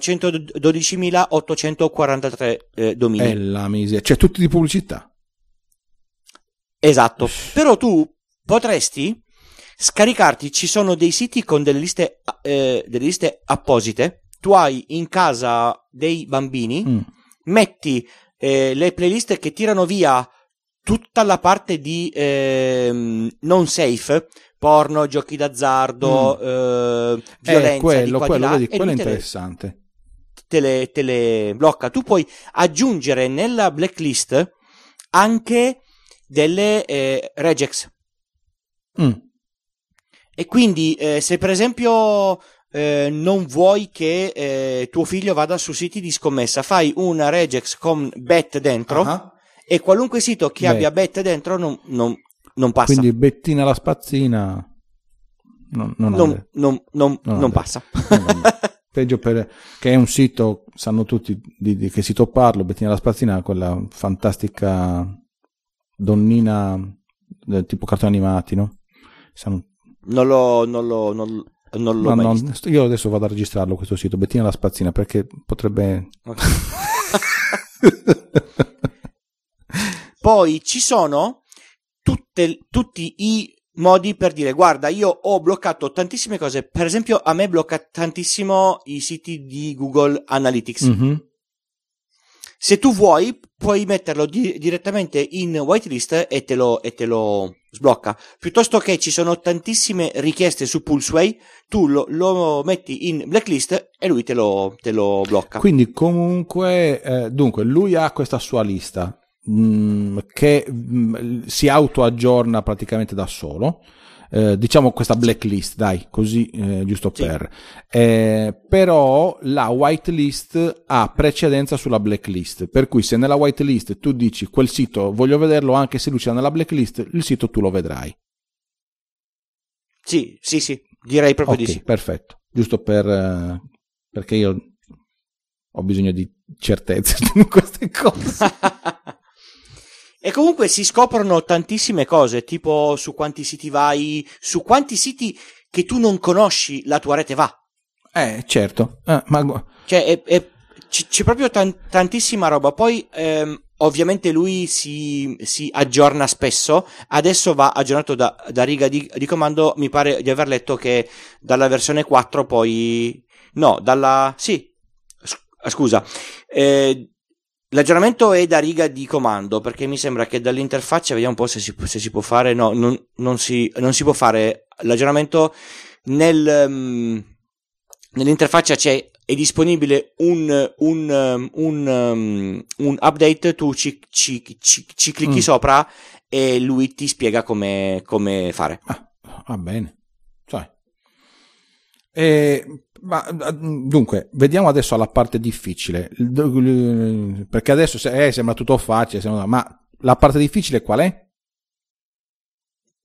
Speaker 2: 112.843 domini.
Speaker 1: La miseria, cioè tutti di pubblicità.
Speaker 2: Esatto. Però tu potresti scaricarti, ci sono dei siti con delle liste apposite. Tu hai in casa dei bambini, metti le playlist che tirano via tutta la parte di non safe, porno, giochi d'azzardo, violenza,
Speaker 1: quello è
Speaker 2: interessante. Te le blocca. Tu puoi aggiungere nella blacklist anche delle regex. E quindi se per esempio non vuoi che tuo figlio vada su siti di scommessa, fai una regex con bet dentro, e qualunque sito che abbia bet dentro non passa.
Speaker 1: Quindi Bettina la spazzina
Speaker 2: non passa.
Speaker 1: Peggio che è un sito, sanno tutti di che sito parlo. Bettina la spazzina, quella fantastica donnina tipo cartoni animati, no?
Speaker 2: Non l'ho mai visto.
Speaker 1: Io adesso vado a registrarlo questo sito, Bettina la spazzina, perché potrebbe...
Speaker 2: Okay. Poi ci sono tutti i modi per dire: guarda, io ho bloccato tantissime cose. Per esempio a me blocca tantissimo i siti di Google Analytics. Se tu vuoi puoi metterlo direttamente in whitelist e te lo sblocca. Piuttosto che ci sono tantissime richieste su Pulseway, tu lo metti in blacklist e lui te lo blocca.
Speaker 1: Quindi comunque dunque lui ha questa sua lista che si autoaggiorna praticamente da solo, diciamo questa blacklist, dai, così giusto per però la whitelist ha precedenza sulla blacklist, per cui se nella whitelist tu dici quel sito voglio vederlo, anche se lui c'è nella blacklist, il sito tu lo vedrai.
Speaker 2: Sì, direi proprio di sì.
Speaker 1: Perfetto, giusto perché io ho bisogno di certezze in queste cose.
Speaker 2: E comunque si scoprono tantissime cose, tipo su quanti siti vai, su quanti siti che tu non conosci la tua rete va.
Speaker 1: Certo.
Speaker 2: Cioè c'è proprio tantissima roba. Poi ovviamente lui si aggiorna spesso. Adesso va aggiornato da riga di comando. Mi pare di aver letto che dalla versione 4 poi... No, scusa. L'aggiornamento è da riga di comando, perché mi sembra che dall'interfaccia, vediamo un po' se si può fare. No, non si può fare l'aggiornamento. Nell'interfaccia è disponibile un update. Tu ci clicchi sopra e lui ti spiega come fare.
Speaker 1: Va bene, cioè. Ma dunque, vediamo adesso la parte difficile, perché adesso sembra tutto facile, ma la parte difficile qual è?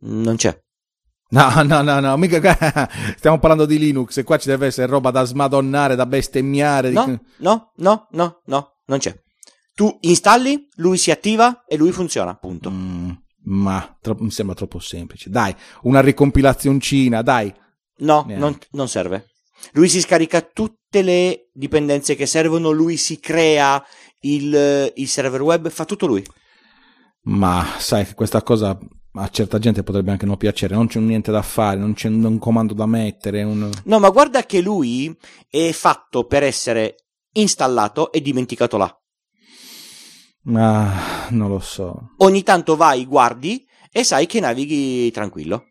Speaker 2: Non c'è.
Speaker 1: No, mica stiamo parlando di Linux e qua ci deve essere roba da smadonnare, da bestemmiare.
Speaker 2: No, non c'è. Tu installi, lui si attiva e lui funziona, punto.
Speaker 1: Ma mi sembra troppo semplice. Dai, una ricompilazioncina, dai.
Speaker 2: No, non serve. Lui si scarica tutte le dipendenze che servono, lui si crea il server web, fa tutto lui.
Speaker 1: Ma sai che questa cosa a certa gente potrebbe anche non piacere, non c'è niente da fare, non c'è un comando da mettere.
Speaker 2: No, ma guarda che lui è fatto per essere installato e dimenticato là.
Speaker 1: Non lo so.
Speaker 2: Ogni tanto vai, guardi e sai che navighi tranquillo.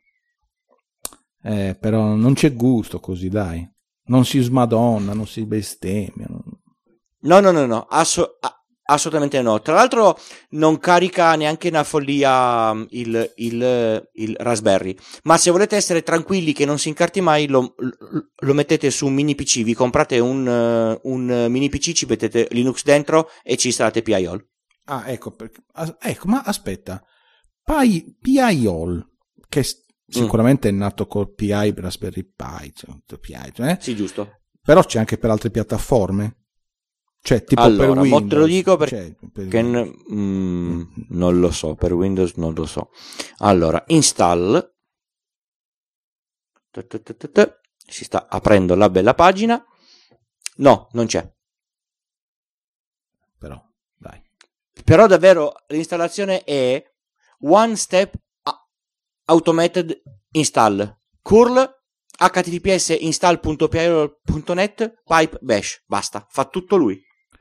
Speaker 1: Però non c'è gusto così, dai. Non si smadonna, non si bestemmia.
Speaker 2: No, assolutamente no. Tra l'altro non carica neanche una follia il Raspberry. Ma se volete essere tranquilli che non si incarti mai, lo mettete su un mini PC. Vi comprate un mini PC, ci mettete Linux dentro e ci installate PIOL.
Speaker 1: Ecco, ma aspetta. PIOL, che sicuramente è nato col PI Raspberry Pi,
Speaker 2: Sì, giusto.
Speaker 1: Però c'è anche per altre piattaforme. Cioè, tipo
Speaker 2: allora,
Speaker 1: per Windows.
Speaker 2: te lo dico perché non lo so, per Windows non lo so. Allora, install. Si sta aprendo la bella pagina. No, non c'è. Però davvero l'installazione è one step automated install curl https install.piol.net pipe bash, basta, fa tutto lui.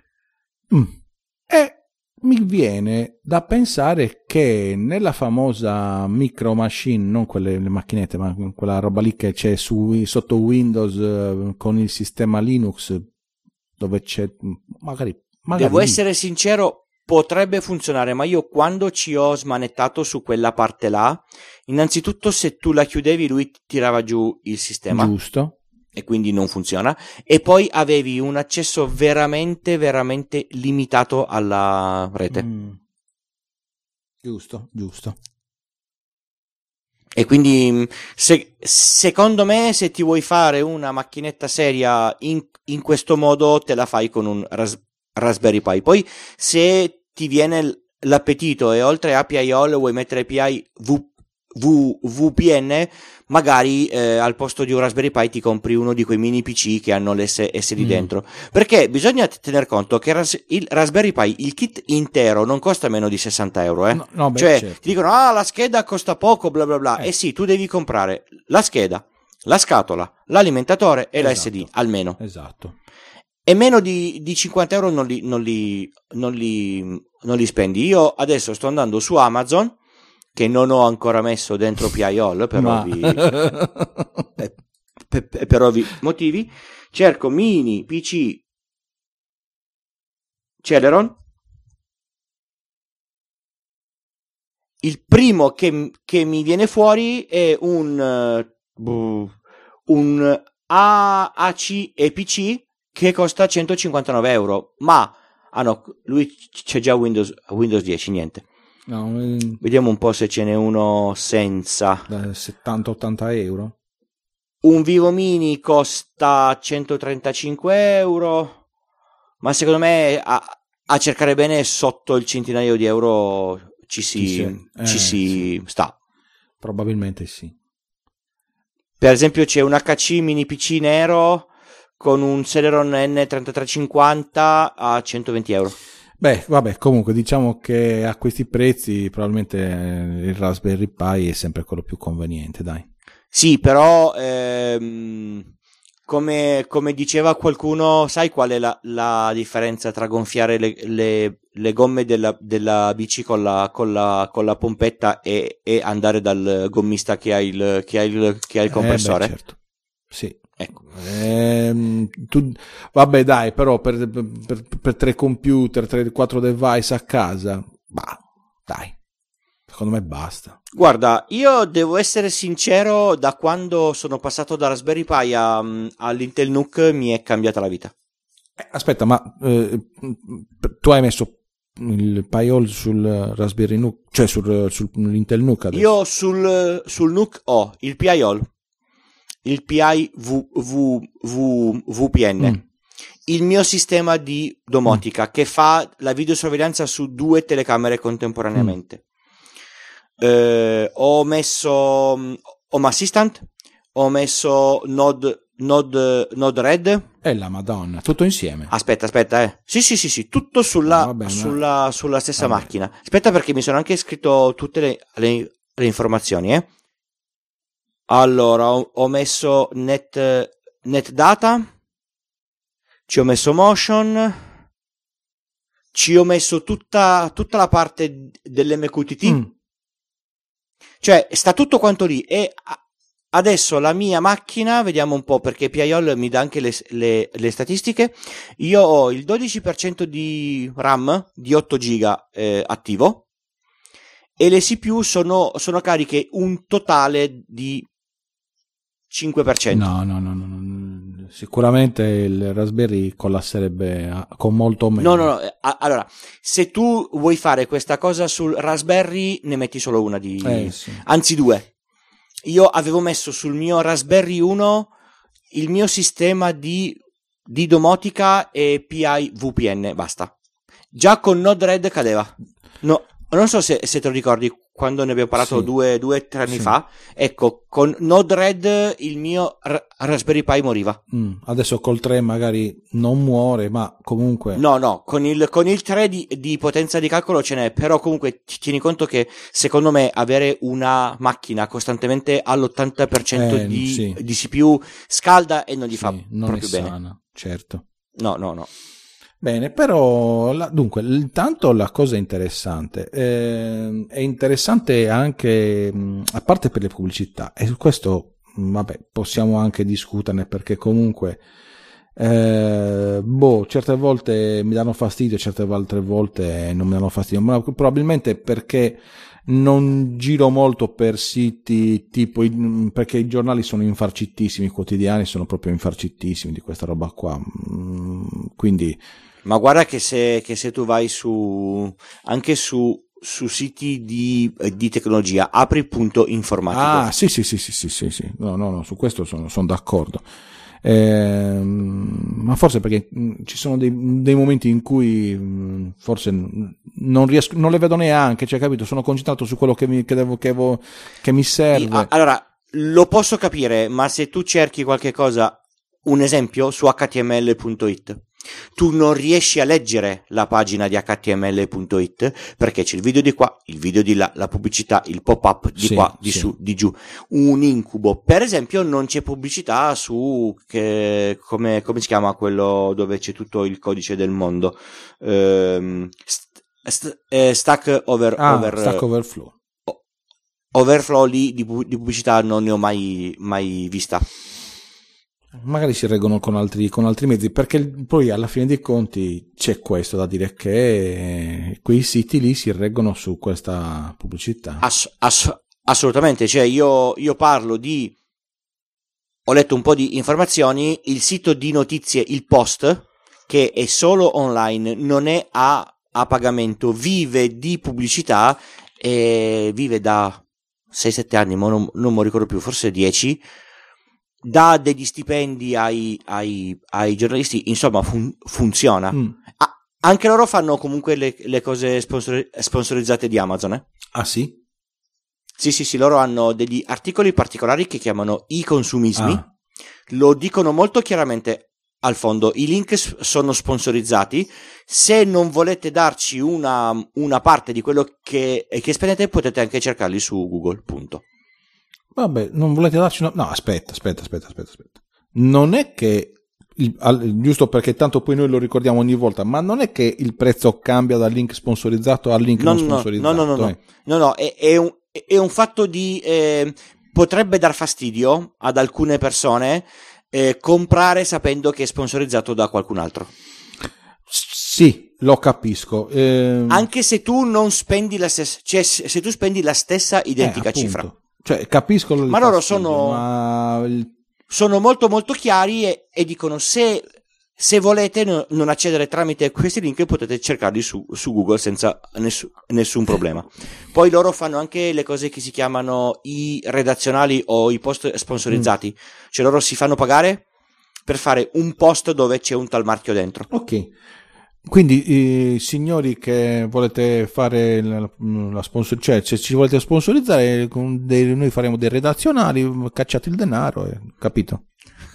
Speaker 1: E mi viene da pensare che nella famosa micro machine, non quelle le macchinette, ma quella roba lì che c'è sotto Windows con il sistema Linux, dove c'è magari
Speaker 2: devo essere sincero, potrebbe funzionare, ma io quando ci ho smanettato su quella parte là, innanzitutto se tu la chiudevi lui tirava giù il sistema.
Speaker 1: Giusto.
Speaker 2: E quindi non funziona, e poi avevi un accesso veramente veramente limitato alla rete.
Speaker 1: Giusto.
Speaker 2: E quindi secondo me se ti vuoi fare una macchinetta seria in questo modo te la fai con un Raspberry Pi. Poi se ti viene l'appetito e oltre a PIOL vuoi mettere PI VPN, magari al posto di un Raspberry Pi ti compri uno di quei mini PC che hanno l'SSD dentro, perché bisogna tener conto che il Raspberry Pi, il kit intero non costa meno di 60 euro, cioè
Speaker 1: certo.
Speaker 2: ti dicono la scheda costa poco bla bla bla, sì, tu devi comprare la scheda, la scatola, l'alimentatore e la SD almeno,
Speaker 1: esatto,
Speaker 2: e meno di 50 euro non li spendi. Io adesso sto andando su Amazon, che non ho ancora messo dentro PIOL per ovvi motivi, cerco mini PC Celeron. Il primo che mi viene fuori è un AAC EPC che costa 159 euro, ma no, lui c'è già Windows 10, niente.
Speaker 1: No,
Speaker 2: vediamo un po' se ce n'è uno senza.
Speaker 1: 70-80 euro.
Speaker 2: Un Vivo Mini costa 135 euro, ma secondo me a cercare bene sotto il centinaio di euro ci si sta.
Speaker 1: Probabilmente sì.
Speaker 2: Per esempio c'è un HC mini PC nero con un Celeron N3350 a 120 euro.
Speaker 1: Beh, vabbè, comunque diciamo che a questi prezzi probabilmente il Raspberry Pi è sempre quello più conveniente, dai.
Speaker 2: Sì, però come diceva qualcuno, sai qual è la differenza tra gonfiare le gomme della bici con la pompetta e andare dal gommista che ha il compressore?
Speaker 1: Certo. Sì.
Speaker 2: Ecco.
Speaker 1: Vabbè, dai, però per 3 computer, 3-4 device a casa, dai, secondo me basta.
Speaker 2: Guarda, io devo essere sincero, da quando sono passato da Raspberry Pi all'Intel NUC mi è cambiata la vita.
Speaker 1: Aspetta, ma tu hai messo il Pi-hole sul Raspberry NUC, cioè sull'Intel NUC adesso.
Speaker 2: Io sul NUC ho il Pi-hole, il VPN, il mio sistema di domotica che fa la videosorveglianza su 2 telecamere contemporaneamente. Ho messo Home Assistant, ho messo Node-RED.
Speaker 1: La Madonna, tutto insieme.
Speaker 2: Aspetta. Sì, tutto sulla stessa macchina. Aspetta, perché mi sono anche scritto tutte le informazioni, Allora, ho messo NetData, ci ho messo Motion, ci ho messo tutta la parte dell'MQTT. Cioè, sta tutto quanto lì. E adesso la mia macchina, vediamo un po', perché Pi-hole mi dà anche le statistiche. Io ho il 12% di RAM di 8 giga attivo, e le CPU sono cariche un totale di 5%.
Speaker 1: No. Sicuramente il Raspberry collasserebbe con molto meno.
Speaker 2: No. Allora, se tu vuoi fare questa cosa sul Raspberry, ne metti solo una
Speaker 1: sì.
Speaker 2: Anzi 2. Io avevo messo sul mio Raspberry 1 il mio sistema di domotica e PI VPN, basta. Già con Node-RED cadeva. No, non so se te lo ricordi, quando ne abbiamo parlato 2 o 3 anni fa. Ecco, con Node-RED il mio Raspberry Pi moriva.
Speaker 1: Adesso col 3 magari non muore, ma comunque...
Speaker 2: No, con il 3 di potenza di calcolo ce n'è, però comunque tieni conto che secondo me avere una macchina costantemente all'80% di CPU scalda e non gli fa
Speaker 1: non
Speaker 2: proprio
Speaker 1: è
Speaker 2: bene.
Speaker 1: Sana, certo.
Speaker 2: No.
Speaker 1: Bene, però dunque, intanto la cosa interessante è interessante anche a parte per le pubblicità, e su questo possiamo anche discuterne, perché comunque certe volte mi danno fastidio, certe altre volte non mi danno fastidio, ma probabilmente perché non giro molto per siti tipo, perché i giornali sono infarcitissimi, i quotidiani sono proprio infarcitissimi di questa roba qua, quindi...
Speaker 2: Ma guarda che se tu vai anche su siti di tecnologia, apri il punto informatico.
Speaker 1: Sì. No, su questo sono d'accordo. Ma forse perché ci sono dei momenti in cui forse non le vedo neanche, cioè, capito? Sono concentrato su quello che mi serve.
Speaker 2: Allora, lo posso capire, ma se tu cerchi qualche cosa, un esempio su html.it, tu non riesci a leggere la pagina di html.it perché c'è il video di qua, il video di là, la pubblicità, il pop-up di qua, di su, di giù, un incubo. Per esempio non c'è pubblicità su come si chiama quello dove c'è tutto il codice del mondo, Stack
Speaker 1: Overflow.
Speaker 2: Overflow, lì di pubblicità non ne ho mai vista.
Speaker 1: Magari si reggono con altri mezzi, perché poi alla fine dei conti c'è questo da dire, che quei siti lì si reggono su questa pubblicità.
Speaker 2: Assolutamente, cioè io parlo ho letto un po' di informazioni, il sito di notizie, il Post, che è solo online, non è a pagamento, vive di pubblicità e vive da 6-7 anni, ma non mi ricordo più, forse 10, dà degli stipendi ai giornalisti, insomma funziona. Anche loro fanno comunque le cose sponsorizzate di Amazon.
Speaker 1: Ah sì?
Speaker 2: Sì, loro hanno degli articoli particolari che chiamano i consumismi, lo dicono molto chiaramente al fondo, i link sono sponsorizzati, se non volete darci una parte di quello che spendete potete anche cercarli su Google, punto.
Speaker 1: Vabbè, non volete darci una... No, aspetta. Non è che, giusto perché tanto poi noi lo ricordiamo ogni volta, ma non è che il prezzo cambia dal link sponsorizzato al link non sponsorizzato.
Speaker 2: No, è un fatto di... potrebbe dar fastidio ad alcune persone comprare sapendo che è sponsorizzato da qualcun altro.
Speaker 1: Sì, lo capisco.
Speaker 2: Anche se tu non spendi la stessa... Cioè, se tu spendi la stessa identica cifra.
Speaker 1: Cioè, capisco
Speaker 2: ma loro sono molto molto chiari e dicono se Se volete non accedere tramite questi link, potete cercarli su Google senza nessun problema. Poi loro fanno anche le cose che si chiamano i redazionali o i post sponsorizzati, cioè loro si fanno pagare per fare un post dove c'è un tal marchio dentro.
Speaker 1: Ok, quindi signori che volete fare la sponsor, cioè se ci volete sponsorizzare, noi faremo dei redazionali, cacciate il denaro, capito?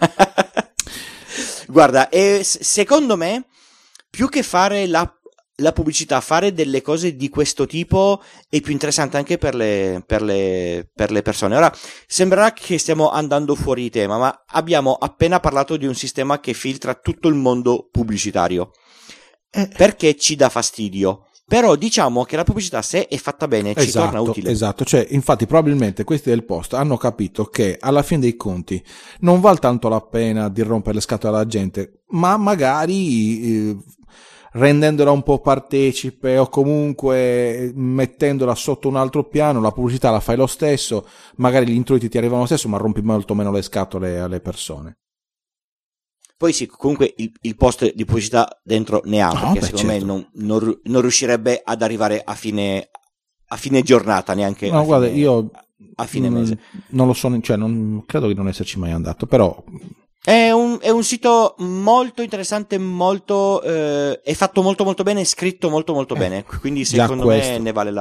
Speaker 2: Guarda, secondo me, più che fare la pubblicità, fare delle cose di questo tipo è più interessante anche per le persone. Ora, sembrerà che stiamo andando fuori di tema, ma abbiamo appena parlato di un sistema che filtra tutto il mondo pubblicitario. Perché ci dà fastidio. Però diciamo che la pubblicità, se è fatta bene, ci torna utile.
Speaker 1: Esatto, cioè infatti probabilmente questi del Post hanno capito che alla fine dei conti non vale tanto la pena di rompere le scatole alla gente, ma magari rendendola un po' partecipe o comunque mettendola sotto un altro piano, la pubblicità la fai lo stesso, magari gli introiti ti arrivano lo stesso, ma rompi molto meno le scatole alle persone.
Speaker 2: Poi sì, comunque il post di pubblicità dentro ne ha, perché secondo me non riuscirebbe ad arrivare a fine giornata, neanche
Speaker 1: no, guarda, io
Speaker 2: a fine mese.
Speaker 1: Non lo so, cioè non credo di non esserci mai andato, però
Speaker 2: è un sito molto interessante, molto è fatto molto molto bene, è scritto molto molto bene, quindi secondo me ne vale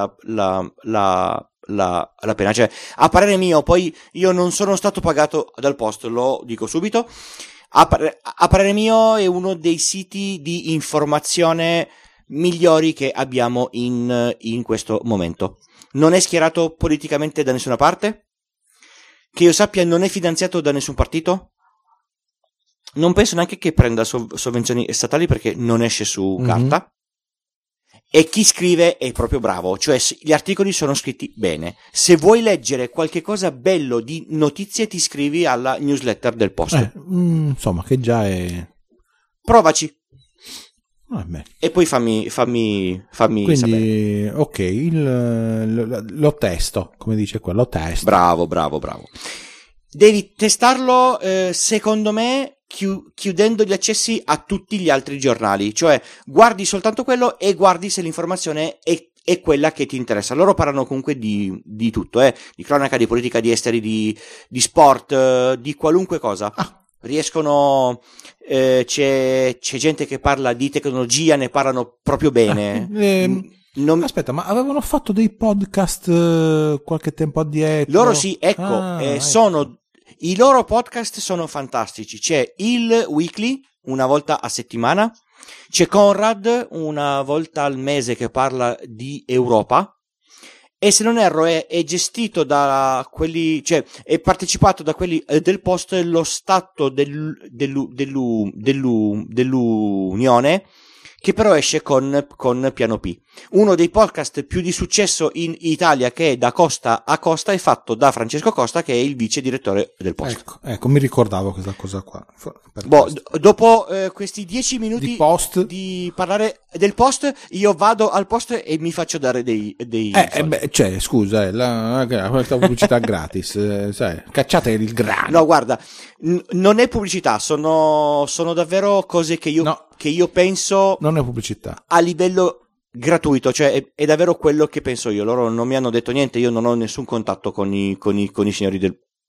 Speaker 2: la pena. Cioè, a parere mio, poi io non sono stato pagato dal Post, lo dico subito. A parere mio è uno dei siti di informazione migliori che abbiamo in questo momento. Non è schierato politicamente da nessuna parte, che io sappia non è finanziato da nessun partito, non penso neanche che prenda sovvenzioni statali perché non esce su carta. E chi scrive è proprio bravo, cioè gli articoli sono scritti bene. Se vuoi leggere qualche cosa bello di notizie, ti iscrivi alla newsletter del Post.
Speaker 1: Insomma, che già è...
Speaker 2: Provaci.
Speaker 1: Vabbè.
Speaker 2: E poi fammi
Speaker 1: quindi,
Speaker 2: sapere.
Speaker 1: Ok, lo testo, come dice qua, lo testo.
Speaker 2: Bravo. Devi testarlo, secondo me, chiudendo gli accessi a tutti gli altri giornali, cioè guardi soltanto quello e guardi se l'informazione è quella che ti interessa. Loro parlano comunque di tutto, di cronaca, di politica, di esteri, di sport, di qualunque cosa. Riescono, c'è gente che parla di tecnologia, ne parlano proprio bene.
Speaker 1: Aspetta, ma avevano fatto dei podcast qualche tempo addietro?
Speaker 2: Loro sì, ecco. I loro podcast sono fantastici. C'è il Weekly una volta a settimana, c'è Conrad una volta al mese che parla di Europa, e se non erro è gestito da quelli, cioè è partecipato da quelli del Post, lo stato dell'Unione, che però esce con Piano P. Uno dei podcast più di successo in Italia, che è Da Costa a Costa, è fatto da Francesco Costa, che è il vice direttore del Post.
Speaker 1: Ecco, mi ricordavo questa cosa qua.
Speaker 2: Dopo questi 10 minuti di parlare del Post, io vado al Post e mi faccio dare dei
Speaker 1: cioè, scusa, questa pubblicità gratis, sai, cacciate il grano.
Speaker 2: No, guarda, non è pubblicità, sono davvero cose che io penso.
Speaker 1: Non è pubblicità.
Speaker 2: A livello gratuito, cioè è davvero quello che penso io. Loro non mi hanno detto niente, io non ho nessun contatto con i signori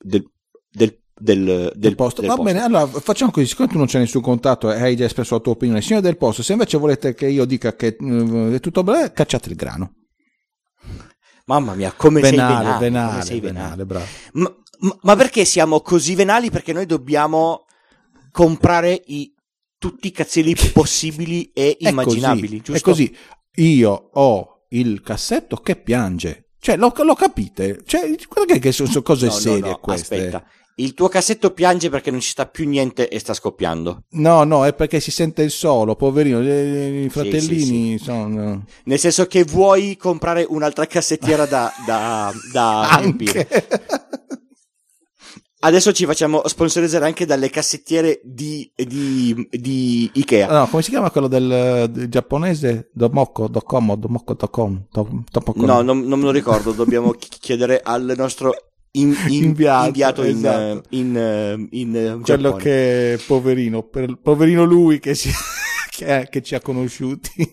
Speaker 2: del Post.
Speaker 1: Va bene, allora facciamo così: siccome tu non c'è nessun contatto e hai già espresso la tua opinione, signori del Post, se invece volete che io dica che è tutto bene, cacciate il grano.
Speaker 2: Mamma mia, come sei
Speaker 1: venale, bravo.
Speaker 2: Ma perché siamo così venali? Perché noi dobbiamo comprare tutti i cazzelli possibili e immaginabili, giusto?
Speaker 1: È così. Io ho il cassetto che piange, cioè lo capite? Cioè, guarda che sono cose serie queste.
Speaker 2: Aspetta, il tuo cassetto piange perché non ci sta più niente e sta scoppiando.
Speaker 1: No, è perché si sente il solo, poverino, i fratellini sono...
Speaker 2: Nel senso che vuoi comprare un'altra cassettiera da riempire. Adesso ci facciamo sponsorizzare anche dalle cassettiere di Ikea.
Speaker 1: No, come si chiama quello del giapponese? Domoko.com.
Speaker 2: No, non me lo ricordo. Dobbiamo chiedere al nostro inviato
Speaker 1: esatto.
Speaker 2: in
Speaker 1: quello
Speaker 2: Giappone.
Speaker 1: Che poverino lui che ci ha conosciuti.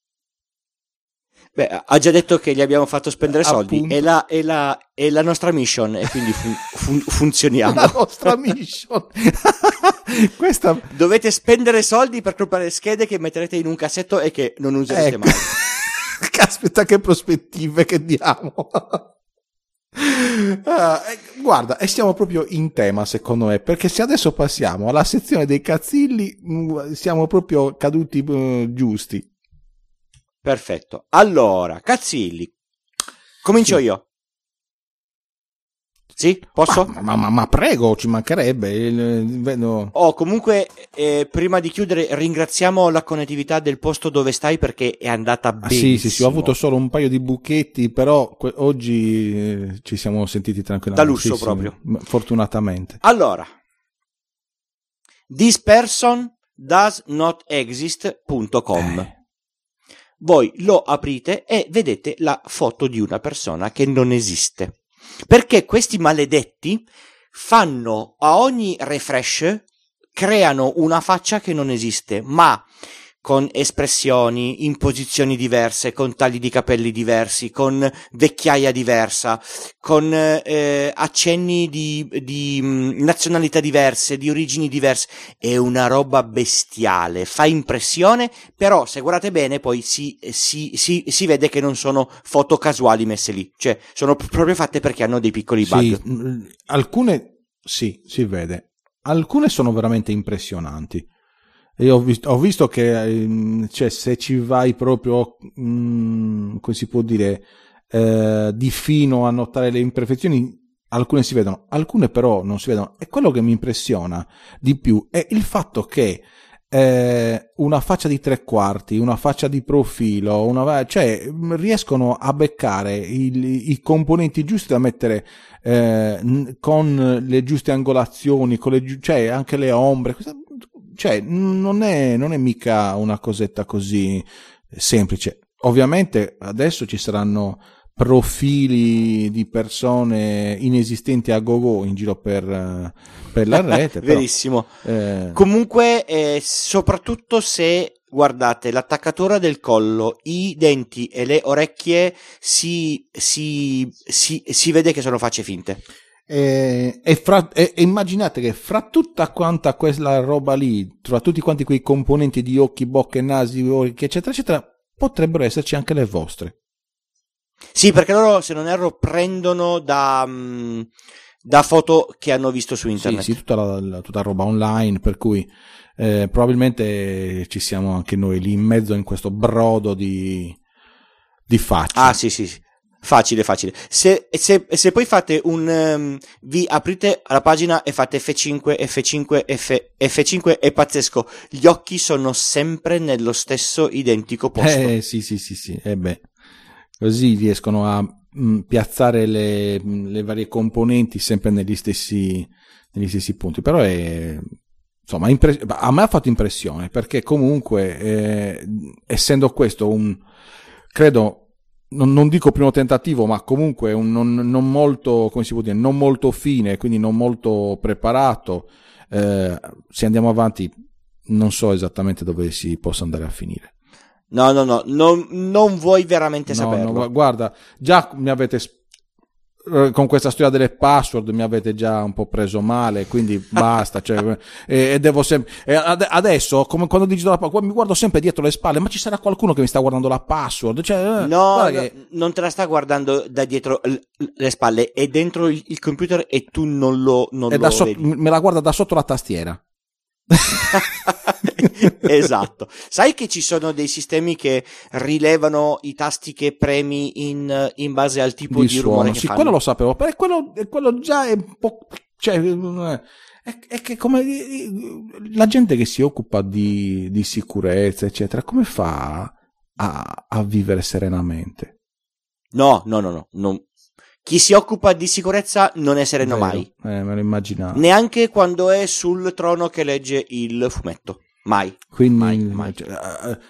Speaker 2: Beh, ha già detto che gli abbiamo fatto spendere soldi,
Speaker 1: Appunto.
Speaker 2: è la nostra mission, e quindi funzioniamo.
Speaker 1: La nostra mission. Questa
Speaker 2: Dovete spendere soldi per comprare schede che metterete in un cassetto e che non userete mai.
Speaker 1: Caspita, che prospettive che diamo. Guarda, e siamo proprio in tema, secondo me, perché se adesso passiamo alla sezione dei cazzilli, siamo proprio caduti giusti.
Speaker 2: Perfetto. Allora, cazzilli. Comincio io. Sì? Posso?
Speaker 1: Ma prego, ci mancherebbe. Vedo...
Speaker 2: Comunque, prima di chiudere, ringraziamo la connettività del posto dove stai, perché è andata benissimo.
Speaker 1: Sì, ho avuto solo un paio di buchetti, però oggi ci siamo sentiti tranquillamente.
Speaker 2: Da lusso proprio.
Speaker 1: Fortunatamente.
Speaker 2: Allora, thispersondoesnotexist.com. Voi lo aprite e vedete la foto di una persona che non esiste. Perché questi maledetti fanno a ogni refresh, creano una faccia che non esiste, ma con espressioni, in posizioni diverse, con tagli di capelli diversi, con vecchiaia diversa, con accenni di nazionalità diverse, di origini diverse. È una roba bestiale, fa impressione, però se guardate bene poi si vede che non sono foto casuali messe lì, cioè sono proprio fatte perché hanno dei piccoli bug.
Speaker 1: Sì, alcune sì, si vede, alcune sono veramente impressionanti. E ho visto che cioè, se ci vai proprio, come si può dire, di fino a notare le imperfezioni, alcune si vedono, alcune però non si vedono. E quello che mi impressiona di più è il fatto che una faccia di tre quarti, una faccia di profilo, cioè riescono a beccare i componenti giusti da mettere con le giuste angolazioni, cioè anche le ombre. Cioè, non è mica una cosetta così semplice. Ovviamente adesso ci saranno profili di persone inesistenti a go-go in giro per la rete.
Speaker 2: Verissimo.
Speaker 1: Però,
Speaker 2: comunque, soprattutto se guardate l'attaccatura del collo, i denti e le orecchie, si vede che sono facce finte.
Speaker 1: E immaginate che fra tutta quanta quella roba lì, tra tutti quanti quei componenti di occhi, bocche, nasi, orecchie, eccetera, eccetera, potrebbero esserci anche le vostre.
Speaker 2: Sì, perché loro, se non erro, prendono da foto che hanno visto su internet.
Speaker 1: Sì, tutta roba online, per cui probabilmente ci siamo anche noi lì in mezzo in questo brodo di facce.
Speaker 2: Ah, sì. Facile. Se poi fate vi aprite la pagina e fate F5, è pazzesco. Gli occhi sono sempre nello stesso identico posto.
Speaker 1: Sì. Così riescono a piazzare le varie componenti sempre negli stessi punti. Però insomma, a me ha fatto impressione, perché comunque essendo questo credo, non dico primo tentativo, ma comunque non molto, come si può dire, non molto fine, quindi non molto preparato, se andiamo avanti non so esattamente dove si possa andare a finire.
Speaker 2: No, non vuoi veramente saperlo.
Speaker 1: No, guarda, già mi avete con questa storia delle password mi avete già un po' preso male, quindi basta, cioè, e devo sempre adesso, come quando digito la password, mi guardo sempre dietro le spalle, ma ci sarà qualcuno che mi sta guardando la password, cioè,
Speaker 2: non te la sta guardando da dietro le spalle, è dentro il computer e tu non lo vedi.
Speaker 1: Me la guarda da sotto la tastiera.
Speaker 2: Esatto. Sai che ci sono dei sistemi che rilevano i tasti che premi in base al tipo di rumore che fanno?
Speaker 1: Quello lo sapevo, però quello già è un po', cioè, è che come la gente che si occupa di sicurezza eccetera, come fa a vivere serenamente?
Speaker 2: No. Chi si occupa di sicurezza non è sereno mai.
Speaker 1: Me lo immaginavo.
Speaker 2: Neanche quando è sul trono che legge il fumetto. Mai.
Speaker 1: Quindi,
Speaker 2: mai.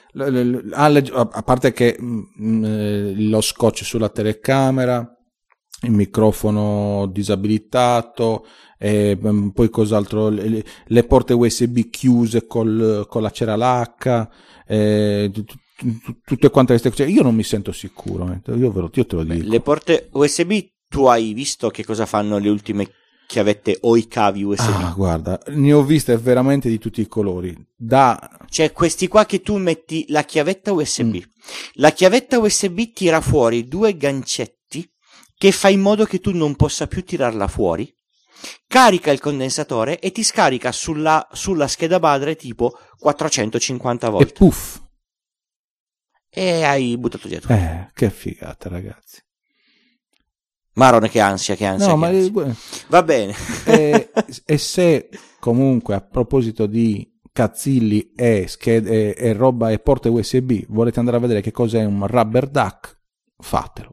Speaker 1: A parte che lo scotch sulla telecamera, il microfono disabilitato, poi cos'altro, le porte USB chiuse con la cera lacca, tutte quante queste cose. Io non mi sento sicuro, io te lo dico.
Speaker 2: Le porte USB, tu hai visto che cosa fanno le ultime chiavette o i cavi USB?
Speaker 1: Guarda, ne ho viste veramente di tutti i colori.
Speaker 2: Cioè questi qua che tu metti la chiavetta USB. La chiavetta USB tira fuori 2 gancetti che fa in modo che tu non possa più tirarla fuori, carica il condensatore e ti scarica sulla scheda madre tipo 450 volt.
Speaker 1: E puff!
Speaker 2: E hai buttato via tutto.
Speaker 1: Che figata, ragazzi.
Speaker 2: Marone, che ansia.
Speaker 1: No,
Speaker 2: che ansia. Va bene.
Speaker 1: E se comunque, a proposito di cazzilli e roba e porte USB, volete andare a vedere che cos'è un rubber duck, fatelo.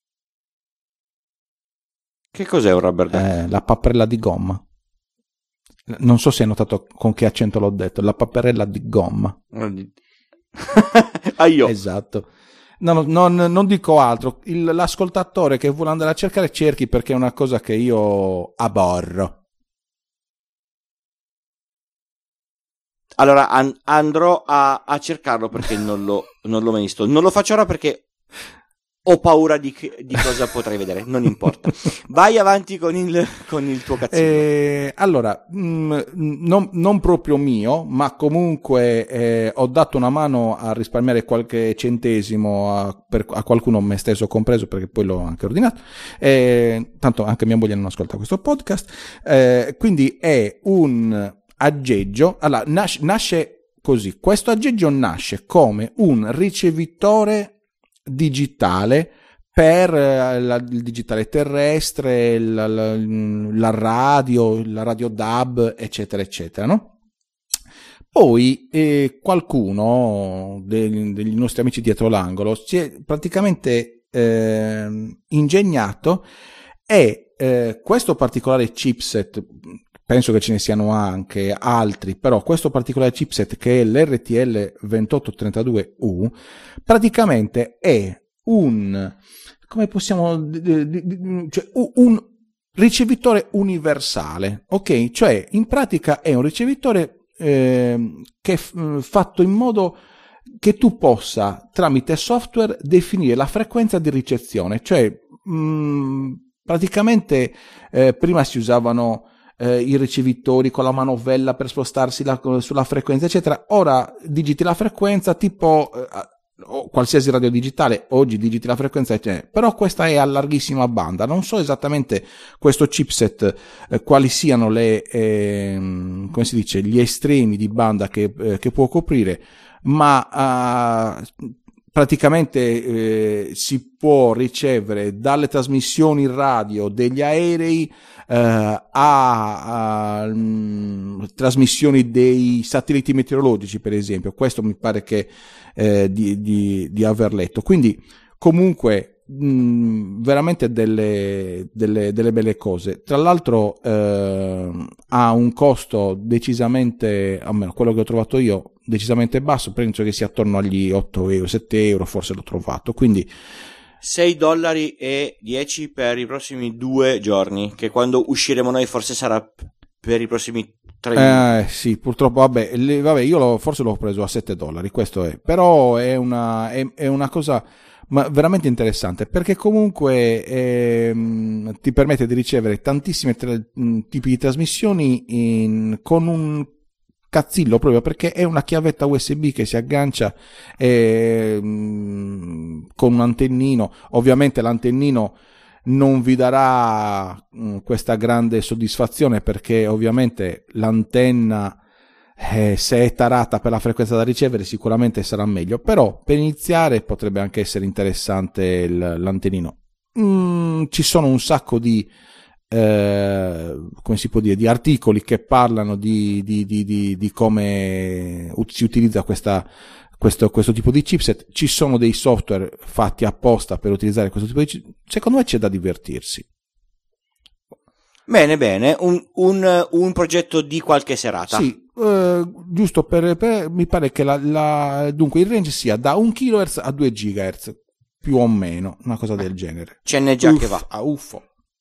Speaker 2: Che cos'è un rubber duck?
Speaker 1: La papperella di gomma. Non so se hai notato con che accento l'ho detto. La papperella di gomma.
Speaker 2: Io.
Speaker 1: Esatto. No, non dico altro. L'ascoltatore che vuole andare a cercare, cerchi, perché è una cosa che io aborro.
Speaker 2: Allora andrò a cercarlo perché non l'ho mai visto. Non lo faccio ora perché ho paura di cosa potrei vedere. Non importa. Vai avanti con il tuo cazzino.
Speaker 1: Allora, non proprio mio, ma comunque ho dato una mano a risparmiare qualche centesimo a qualcuno, me stesso compreso, perché poi l'ho anche ordinato. Tanto anche mia moglie non ascolta questo podcast. Quindi è un aggeggio. Allora, nasce così. Questo aggeggio nasce come un ricevitore digitale per il digitale terrestre, la radio DAB, eccetera, eccetera, no? Poi qualcuno degli nostri amici dietro l'angolo si è praticamente ingegnato e questo particolare chipset, penso che ce ne siano anche altri, però questo particolare chipset, che è l'RTL 2832U, praticamente è un ricevitore universale, ok? Cioè, in pratica è un ricevitore che è fatto in modo che tu possa, tramite software, definire la frequenza di ricezione. Cioè, praticamente prima si usavano i ricevitori con la manovella per spostarsi sulla frequenza, eccetera. Ora digiti la frequenza, tipo qualsiasi radio digitale oggi digiti la frequenza, eccetera. Però questa è a larghissima banda. Non so esattamente questo chipset quali siano come si dice, gli estremi di banda che può coprire, ma praticamente si può ricevere dalle trasmissioni radio degli aerei a trasmissioni dei satelliti meteorologici, per esempio. Questo mi pare che di aver letto. Quindi comunque veramente delle belle cose. Tra l'altro ha un costo decisamente, almeno quello che ho trovato io, decisamente basso. Penso che sia attorno agli 8 euro, 7 euro forse l'ho trovato. Quindi
Speaker 2: $6.10 per i prossimi 2 giorni, che quando usciremo noi forse sarà per i prossimi 3 minuti.
Speaker 1: Sì, purtroppo, vabbè, io forse l'ho preso a $7, questo è. Però è una cosa veramente interessante, perché comunque ti permette di ricevere tantissimi tipi di trasmissioni con un cazzillo, proprio perché è una chiavetta USB che si aggancia con un antennino. Ovviamente l'antennino non vi darà questa grande soddisfazione, perché ovviamente l'antenna, se è tarata per la frequenza da ricevere, sicuramente sarà meglio, però per iniziare potrebbe anche essere interessante l'antennino. Ci sono un sacco di come si può dire, di articoli che parlano di come si utilizza questo tipo di chipset. Ci sono dei software fatti apposta per utilizzare questo tipo di chipset. Secondo me c'è da divertirsi.
Speaker 2: Bene, un progetto di qualche serata.
Speaker 1: Sì, giusto mi pare che dunque il range sia da 1 kHz a 2 GHz. più o meno, una cosa del genere.
Speaker 2: Ce n'è già che va.
Speaker 1: A uffo.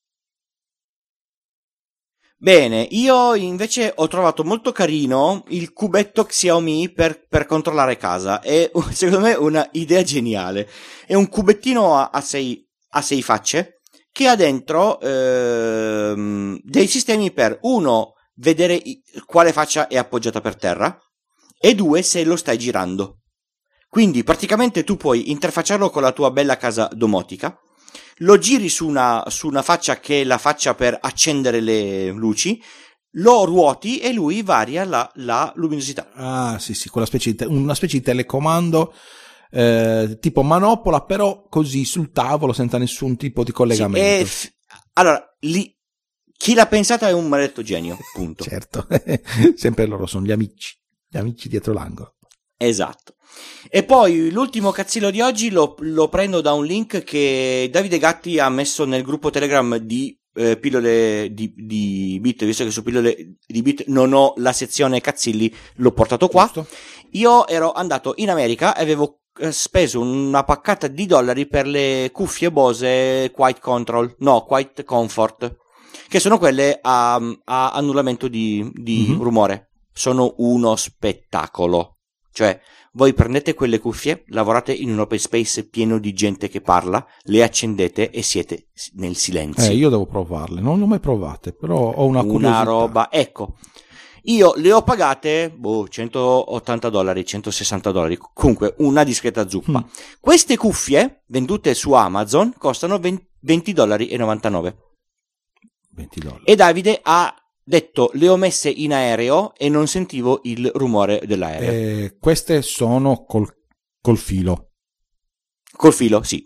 Speaker 2: Bene, io invece ho trovato molto carino il cubetto Xiaomi per controllare casa. È secondo me una idea geniale. È un cubettino a sei facce che ha dentro dei sistemi per, uno, vedere quale faccia è appoggiata per terra, e due, se lo stai girando. Quindi praticamente tu puoi interfacciarlo con la tua bella casa domotica, lo giri su una faccia che è la faccia per accendere le luci, lo ruoti e lui varia la luminosità.
Speaker 1: Ah, sì, una specie di telecomando tipo manopola, però così sul tavolo senza nessun tipo di collegamento.
Speaker 2: Sì, allora, chi l'ha pensata è un maledetto genio, punto.
Speaker 1: Certo, sempre loro sono gli amici dietro l'angolo.
Speaker 2: Esatto. E poi l'ultimo cazzillo di oggi lo prendo da un link che Davide Gatti ha messo nel gruppo Telegram di pillole di Bit, visto che su pillole di Bit non ho la sezione cazzilli, l'ho portato qua. Giusto. Io ero andato in America e avevo speso una paccata di $, per le cuffie Bose Quiet Comfort, che sono quelle a annullamento di rumore. Sono uno spettacolo. Cioè, voi prendete quelle cuffie, lavorate in un open space pieno di gente che parla, le accendete e siete nel silenzio.
Speaker 1: Io devo provarle, non le ho mai provate, però ho una curiosità.
Speaker 2: Una roba, ecco. Io le ho pagate $180, $160, comunque una discreta zuppa. Queste cuffie, vendute su Amazon, costano $20,99.
Speaker 1: $20.
Speaker 2: E Davide ha detto, le ho messe in aereo e non sentivo il rumore dell'aereo.
Speaker 1: Queste sono col filo.
Speaker 2: Col filo, sì.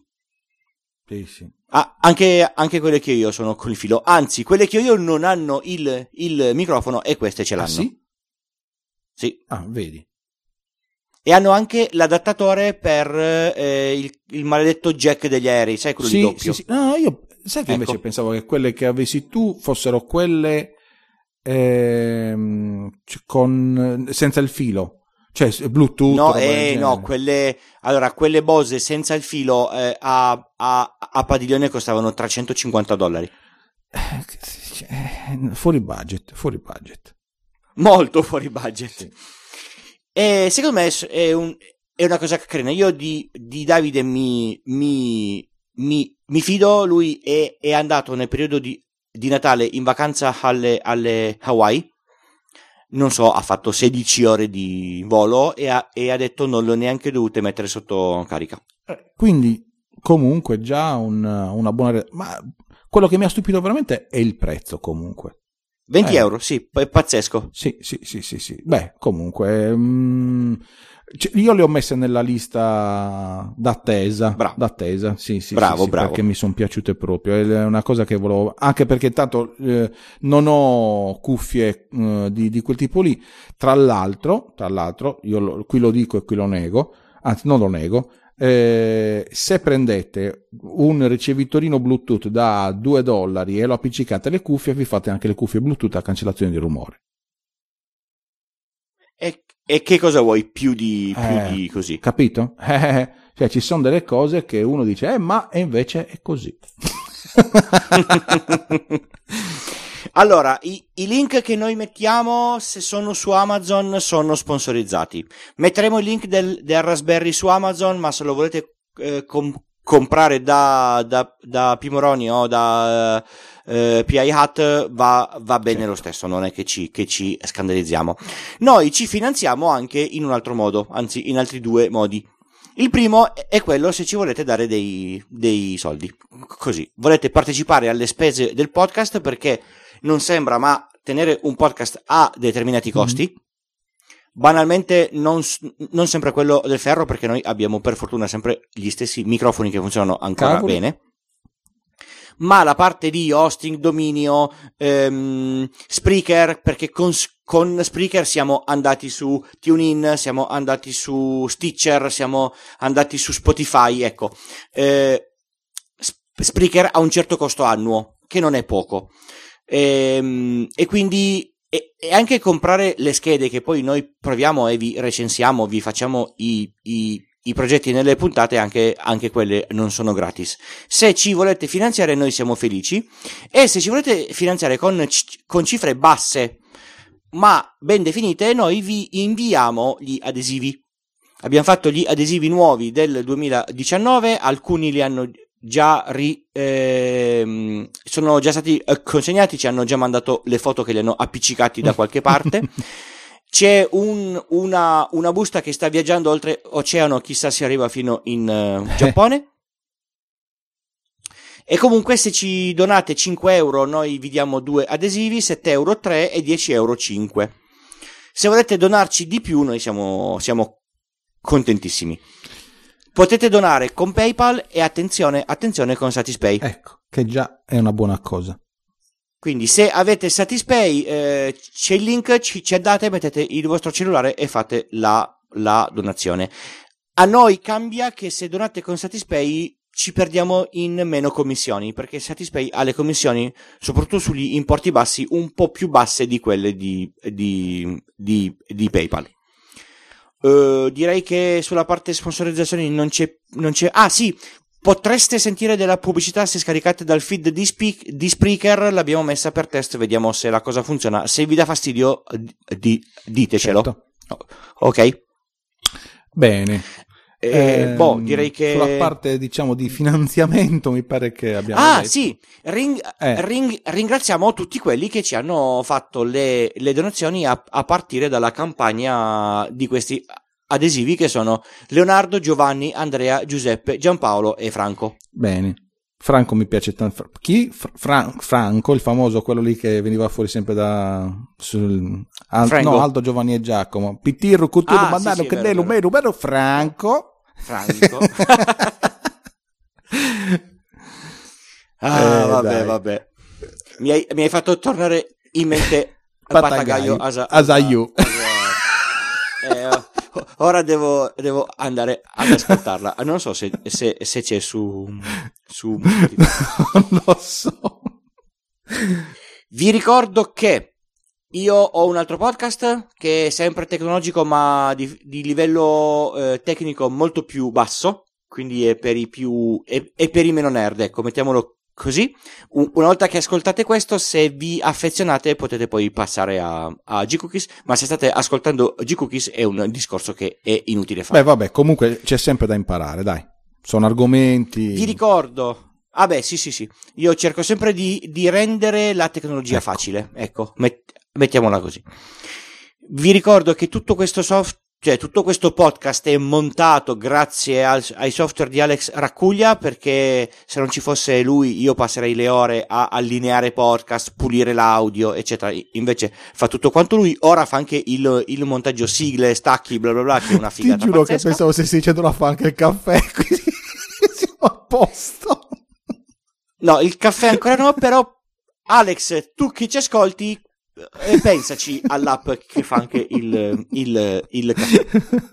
Speaker 1: Sì.
Speaker 2: Anche quelle che io sono col filo. Anzi, quelle che io non hanno il microfono e queste ce l'hanno.
Speaker 1: Sì?
Speaker 2: Sì.
Speaker 1: Ah, vedi.
Speaker 2: E hanno anche l'adattatore per il maledetto jack degli aerei, sai, quello di doppio.
Speaker 1: Sì. No, io sai che invece pensavo che quelle che avessi tu fossero quelle senza il filo, cioè Bluetooth.
Speaker 2: No, quelle Bose senza il filo a padiglione costavano $350.
Speaker 1: Fuori budget.
Speaker 2: Molto fuori budget. Sì. E secondo me è una cosa carina. Io di Davide mi fido. Lui è andato nel periodo di Natale in vacanza alle Hawaii. Non so, ha fatto 16 ore di volo e ha detto non l'ho neanche dovute mettere sotto carica.
Speaker 1: Quindi comunque già una buona... Ma quello che mi ha stupito veramente è il prezzo, comunque.
Speaker 2: €20, sì, è pazzesco.
Speaker 1: Sì. Beh, comunque io le ho messe nella lista d'attesa. Sì,
Speaker 2: bravo.
Speaker 1: Perché mi sono piaciute proprio. È una cosa che volevo, anche perché tanto non ho cuffie di quel tipo lì. Tra l'altro, io qui lo dico e qui lo nego, anzi non lo nego. Se prendete un ricevitorino Bluetooth da $2 e lo appiccicate alle cuffie, vi fate anche le cuffie Bluetooth a cancellazione di rumore.
Speaker 2: E che cosa vuoi più di così?
Speaker 1: Capito? Cioè ci sono delle cose che uno dice ma e invece è così.
Speaker 2: Allora, i link che noi mettiamo, se sono su Amazon, sono sponsorizzati. Metteremo il link del Raspberry su Amazon, ma se lo volete comprare da Pimoroni o da PI Hut va bene, certo. Lo stesso, non è che ci scandalizziamo. Noi ci finanziamo anche in un altro modo, anzi in altri due modi. Il primo è quello se ci volete dare dei soldi, così volete partecipare alle spese del podcast, perché non sembra, ma tenere un podcast ha determinati costi. Banalmente non sempre quello del ferro, perché noi abbiamo per fortuna sempre gli stessi microfoni che funzionano ancora bene, ma la parte di hosting, dominio, Spreaker, perché con Spreaker siamo andati su TuneIn, siamo andati su Stitcher, siamo andati su Spotify, ecco. Spreaker ha un certo costo annuo, che non è poco, e quindi e anche comprare le schede che poi noi proviamo e vi recensiamo, vi facciamo i i progetti nelle puntate, anche quelle non sono gratis. Se ci volete finanziare, noi siamo felici, e se ci volete finanziare con cifre basse ma ben definite, noi vi inviamo gli adesivi. Abbiamo fatto gli adesivi nuovi del 2019, alcuni li hanno già sono già stati consegnati, ci hanno già mandato le foto che li hanno appiccicati da qualche parte. C'è una busta che sta viaggiando oltre oceano, chissà se arriva fino in Giappone. E comunque, se ci donate 5 euro, noi vi diamo 2 adesivi, 7 euro 3 e 10 euro 5. Se volete donarci di più, noi siamo contentissimi. Potete donare con PayPal e attenzione con Satispay.
Speaker 1: Ecco, che già è una buona cosa.
Speaker 2: Quindi se avete Satispay, c'è il link, ci andate, mettete il vostro cellulare e fate la donazione. A noi cambia che se donate con Satispay ci perdiamo in meno commissioni, perché Satispay ha le commissioni, soprattutto sugli importi bassi, un po' più basse di quelle di PayPal. Direi che sulla parte sponsorizzazioni non c'è. Ah sì, potreste sentire della pubblicità se scaricate dal feed di Spreaker, l'abbiamo messa per test, vediamo se la cosa funziona. Se vi dà fastidio, ditecelo.
Speaker 1: Certo.
Speaker 2: Ok,
Speaker 1: bene.
Speaker 2: Direi che
Speaker 1: sulla parte, diciamo, di finanziamento mi pare che abbiamo detto.
Speaker 2: Sì, ringraziamo tutti quelli che ci hanno fatto le donazioni a partire dalla campagna di questi adesivi, che sono Leonardo, Giovanni, Andrea, Giuseppe, Giampaolo e Franco.
Speaker 1: Bene. Franco mi piace tanto. Chi? Franco, il famoso, quello lì che veniva fuori sempre Aldo, Giovanni e Giacomo. Pitirro, Cuturo, Mandano, Candelo, Mero, Franco.
Speaker 2: Vabbè. Mi hai fatto tornare in mente Papagayo
Speaker 1: Asayu.
Speaker 2: Ora devo andare ad ascoltarla. Non so se c'è su
Speaker 1: non lo so.
Speaker 2: Vi ricordo che io ho un altro podcast che è sempre tecnologico, ma di livello tecnico molto più basso, quindi è per i meno nerd, ecco, mettiamolo così. Una volta che ascoltate questo, se vi affezionate potete poi passare a G-Cookies, ma se state ascoltando G-Cookies è un discorso che è inutile fare.
Speaker 1: Beh, vabbè, comunque c'è sempre da imparare, dai. Sono argomenti.
Speaker 2: Vi ricordo. Sì. Io cerco sempre di rendere la tecnologia facile, ecco, mettiamola così. Vi ricordo che tutto questo podcast è montato grazie ai software di Alex Raccuglia, perché se non ci fosse lui io passerei le ore a allineare podcast, pulire l'audio, eccetera. Invece fa tutto quanto lui. Ora fa anche il montaggio sigle, stacchi, bla bla bla, che è una figata.
Speaker 1: Ti giuro
Speaker 2: pazzesca.
Speaker 1: Che pensavo se si dicendo la fa anche il caffè, quindi siamo a posto.
Speaker 2: No, il caffè ancora no, però Alex, tu che ci ascolti, pensaci all'app che fa anche il caffè.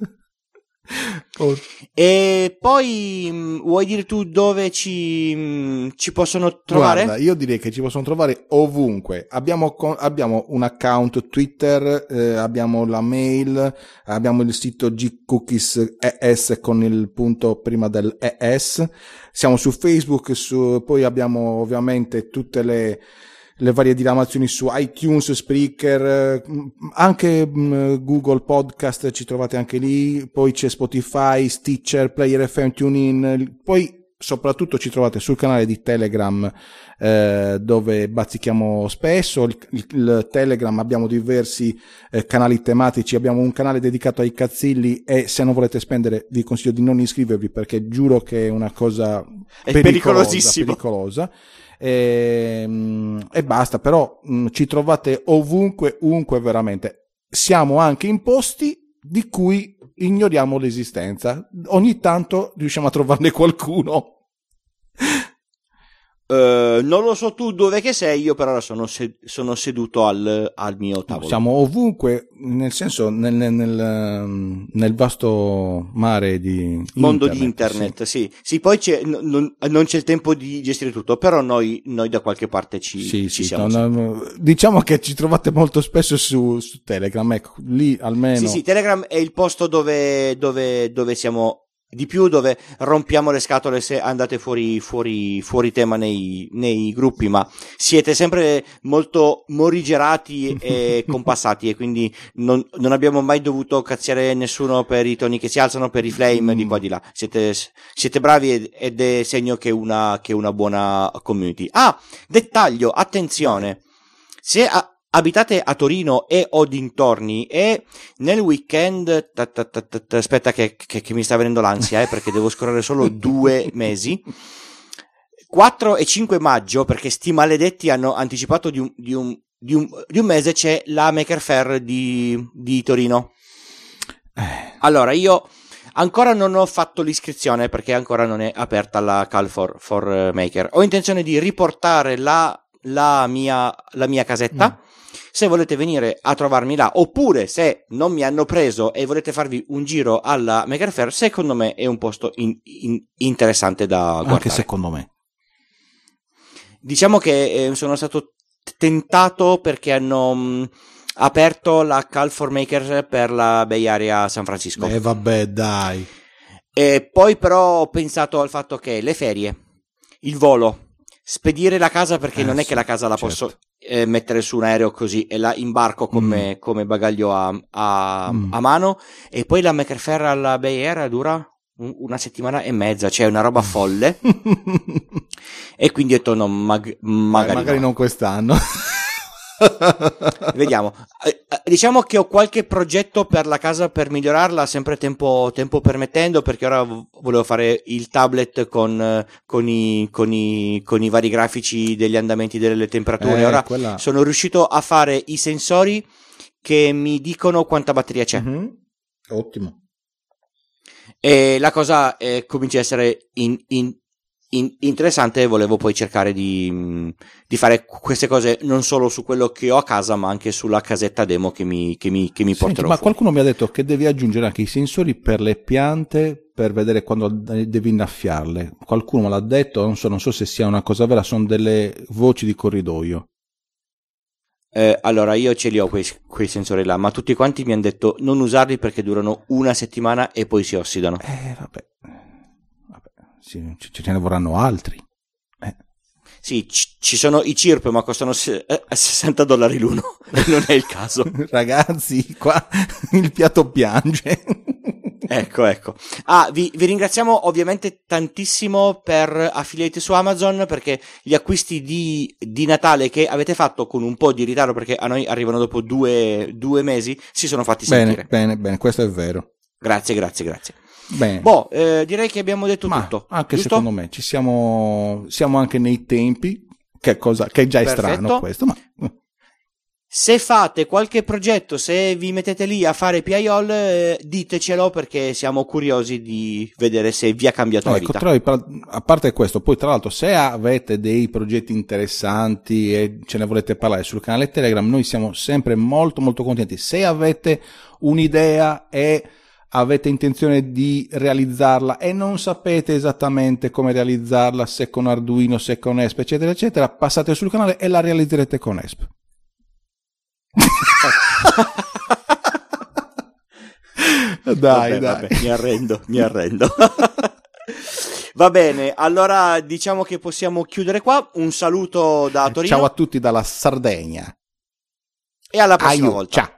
Speaker 2: E poi vuoi dire tu dove ci possono trovare?
Speaker 1: Guarda, io direi che ci possono trovare ovunque. Abbiamo un account Twitter, abbiamo la mail, abbiamo il sito G-Cookies ES con il punto prima del ES. Siamo su Facebook, poi abbiamo ovviamente tutte le varie diramazioni su iTunes, Spreaker, anche Google Podcast, ci trovate anche lì, poi c'è Spotify, Stitcher, Player FM, TuneIn, poi soprattutto ci trovate sul canale di Telegram, dove bazzichiamo spesso. Il Telegram, abbiamo diversi canali tematici, abbiamo un canale dedicato ai cazzilli, e se non volete spendere vi consiglio di non iscrivervi, perché giuro che è una cosa pericolosa. E basta, però ci trovate ovunque veramente. Siamo anche in posti di cui ignoriamo l'esistenza, ogni tanto riusciamo a trovarne qualcuno.
Speaker 2: Non lo so tu dove che sei, io per ora sono seduto al mio tavolo.
Speaker 1: Siamo ovunque, nel senso nel vasto mare di
Speaker 2: mondo di internet, sì. Poi non c'è il tempo di gestire tutto, però noi da qualche parte ci siamo.
Speaker 1: Diciamo che ci trovate molto spesso su Telegram, ecco, lì almeno.
Speaker 2: Sì, Telegram è il posto dove siamo di più, dove rompiamo le scatole se andate fuori tema nei gruppi, ma siete sempre molto morigerati e compassati, e quindi non abbiamo mai dovuto cazziare nessuno per i toni che si alzano, per i flame di qua di là. Siete bravi ed è segno che è una buona community. Dettaglio, attenzione, se abitate a Torino e o dintorni e nel weekend aspetta che mi sta venendo l'ansia, perché devo scorrere solo 2 mesi, 4 e 5 maggio, perché sti maledetti hanno anticipato di un mese, c'è la Maker Faire di Torino. Allora, io ancora non ho fatto l'iscrizione perché ancora non è aperta la Call for Maker. Ho intenzione di riportare la mia casetta. Se volete venire a trovarmi là, oppure se non mi hanno preso e volete farvi un giro alla Maker Faire, secondo me è un posto interessante da guardare.
Speaker 1: Anche secondo me.
Speaker 2: Diciamo che sono stato tentato perché hanno aperto la Call for Maker per la Bay Area San Francisco.
Speaker 1: Vabbè, dai.
Speaker 2: E poi però ho pensato al fatto che le ferie, il volo, spedire la casa, perché non è che la casa la posso mettere su un aereo così e la imbarco come bagaglio a mano, e poi la Maker Faire alla Bay Area dura 1 settimana e mezza, cioè una roba folle. E quindi ho detto no, magari
Speaker 1: non quest'anno.
Speaker 2: Vediamo. Diciamo che ho qualche progetto per la casa per migliorarla, sempre tempo permettendo, perché ora volevo fare il tablet con i vari grafici degli andamenti delle temperature. Ora sono riuscito a fare i sensori che mi dicono quanta batteria c'è.
Speaker 1: Ottimo.
Speaker 2: E la cosa comincia a essere interessante. Volevo poi cercare di fare queste cose non solo su quello che ho a casa, ma anche sulla casetta demo che mi porterò.
Speaker 1: Ma qualcuno mi ha detto che devi aggiungere anche i sensori per le piante per vedere quando devi innaffiarle. Qualcuno me l'ha detto, non so se sia una cosa vera, sono delle voci di corridoio.
Speaker 2: Allora io ce li ho quei sensori là, ma tutti quanti mi hanno detto non usarli perché durano 1 settimana e poi si ossidano.
Speaker 1: Vabbè. Sì, ce ne vorranno altri.
Speaker 2: Sì, ci sono i CIRP, ma costano $60 l'uno. Non è il caso.
Speaker 1: Ragazzi, qua il piatto piange.
Speaker 2: Ecco. Vi ringraziamo ovviamente tantissimo per affiliate su Amazon, perché gli acquisti di Natale che avete fatto con un po' di ritardo, perché a noi arrivano dopo 2 mesi, si sono fatti sentire.
Speaker 1: Bene, questo è vero.
Speaker 2: Grazie.
Speaker 1: Bene.
Speaker 2: Direi che abbiamo detto tutto.
Speaker 1: Anche
Speaker 2: giusto?
Speaker 1: Secondo me ci siamo anche nei tempi, che già è strano questo, ma
Speaker 2: se fate qualche progetto, se vi mettete lì a fare PIOL, ditecelo, perché siamo curiosi di vedere se vi ha cambiato la vita.
Speaker 1: A parte questo, poi tra l'altro, se avete dei progetti interessanti e ce ne volete parlare sul canale Telegram, noi siamo sempre molto molto contenti. Se avete un'idea e avete intenzione di realizzarla e non sapete esattamente come realizzarla, se con Arduino, se con ESP, eccetera eccetera, passate sul canale e la realizzerete con ESP. Dai.
Speaker 2: Vabbè, mi arrendo. Va bene, allora diciamo che possiamo chiudere qua. Un saluto da Torino.
Speaker 1: Ciao a tutti dalla Sardegna
Speaker 2: e alla prossima volta.
Speaker 1: Ciao.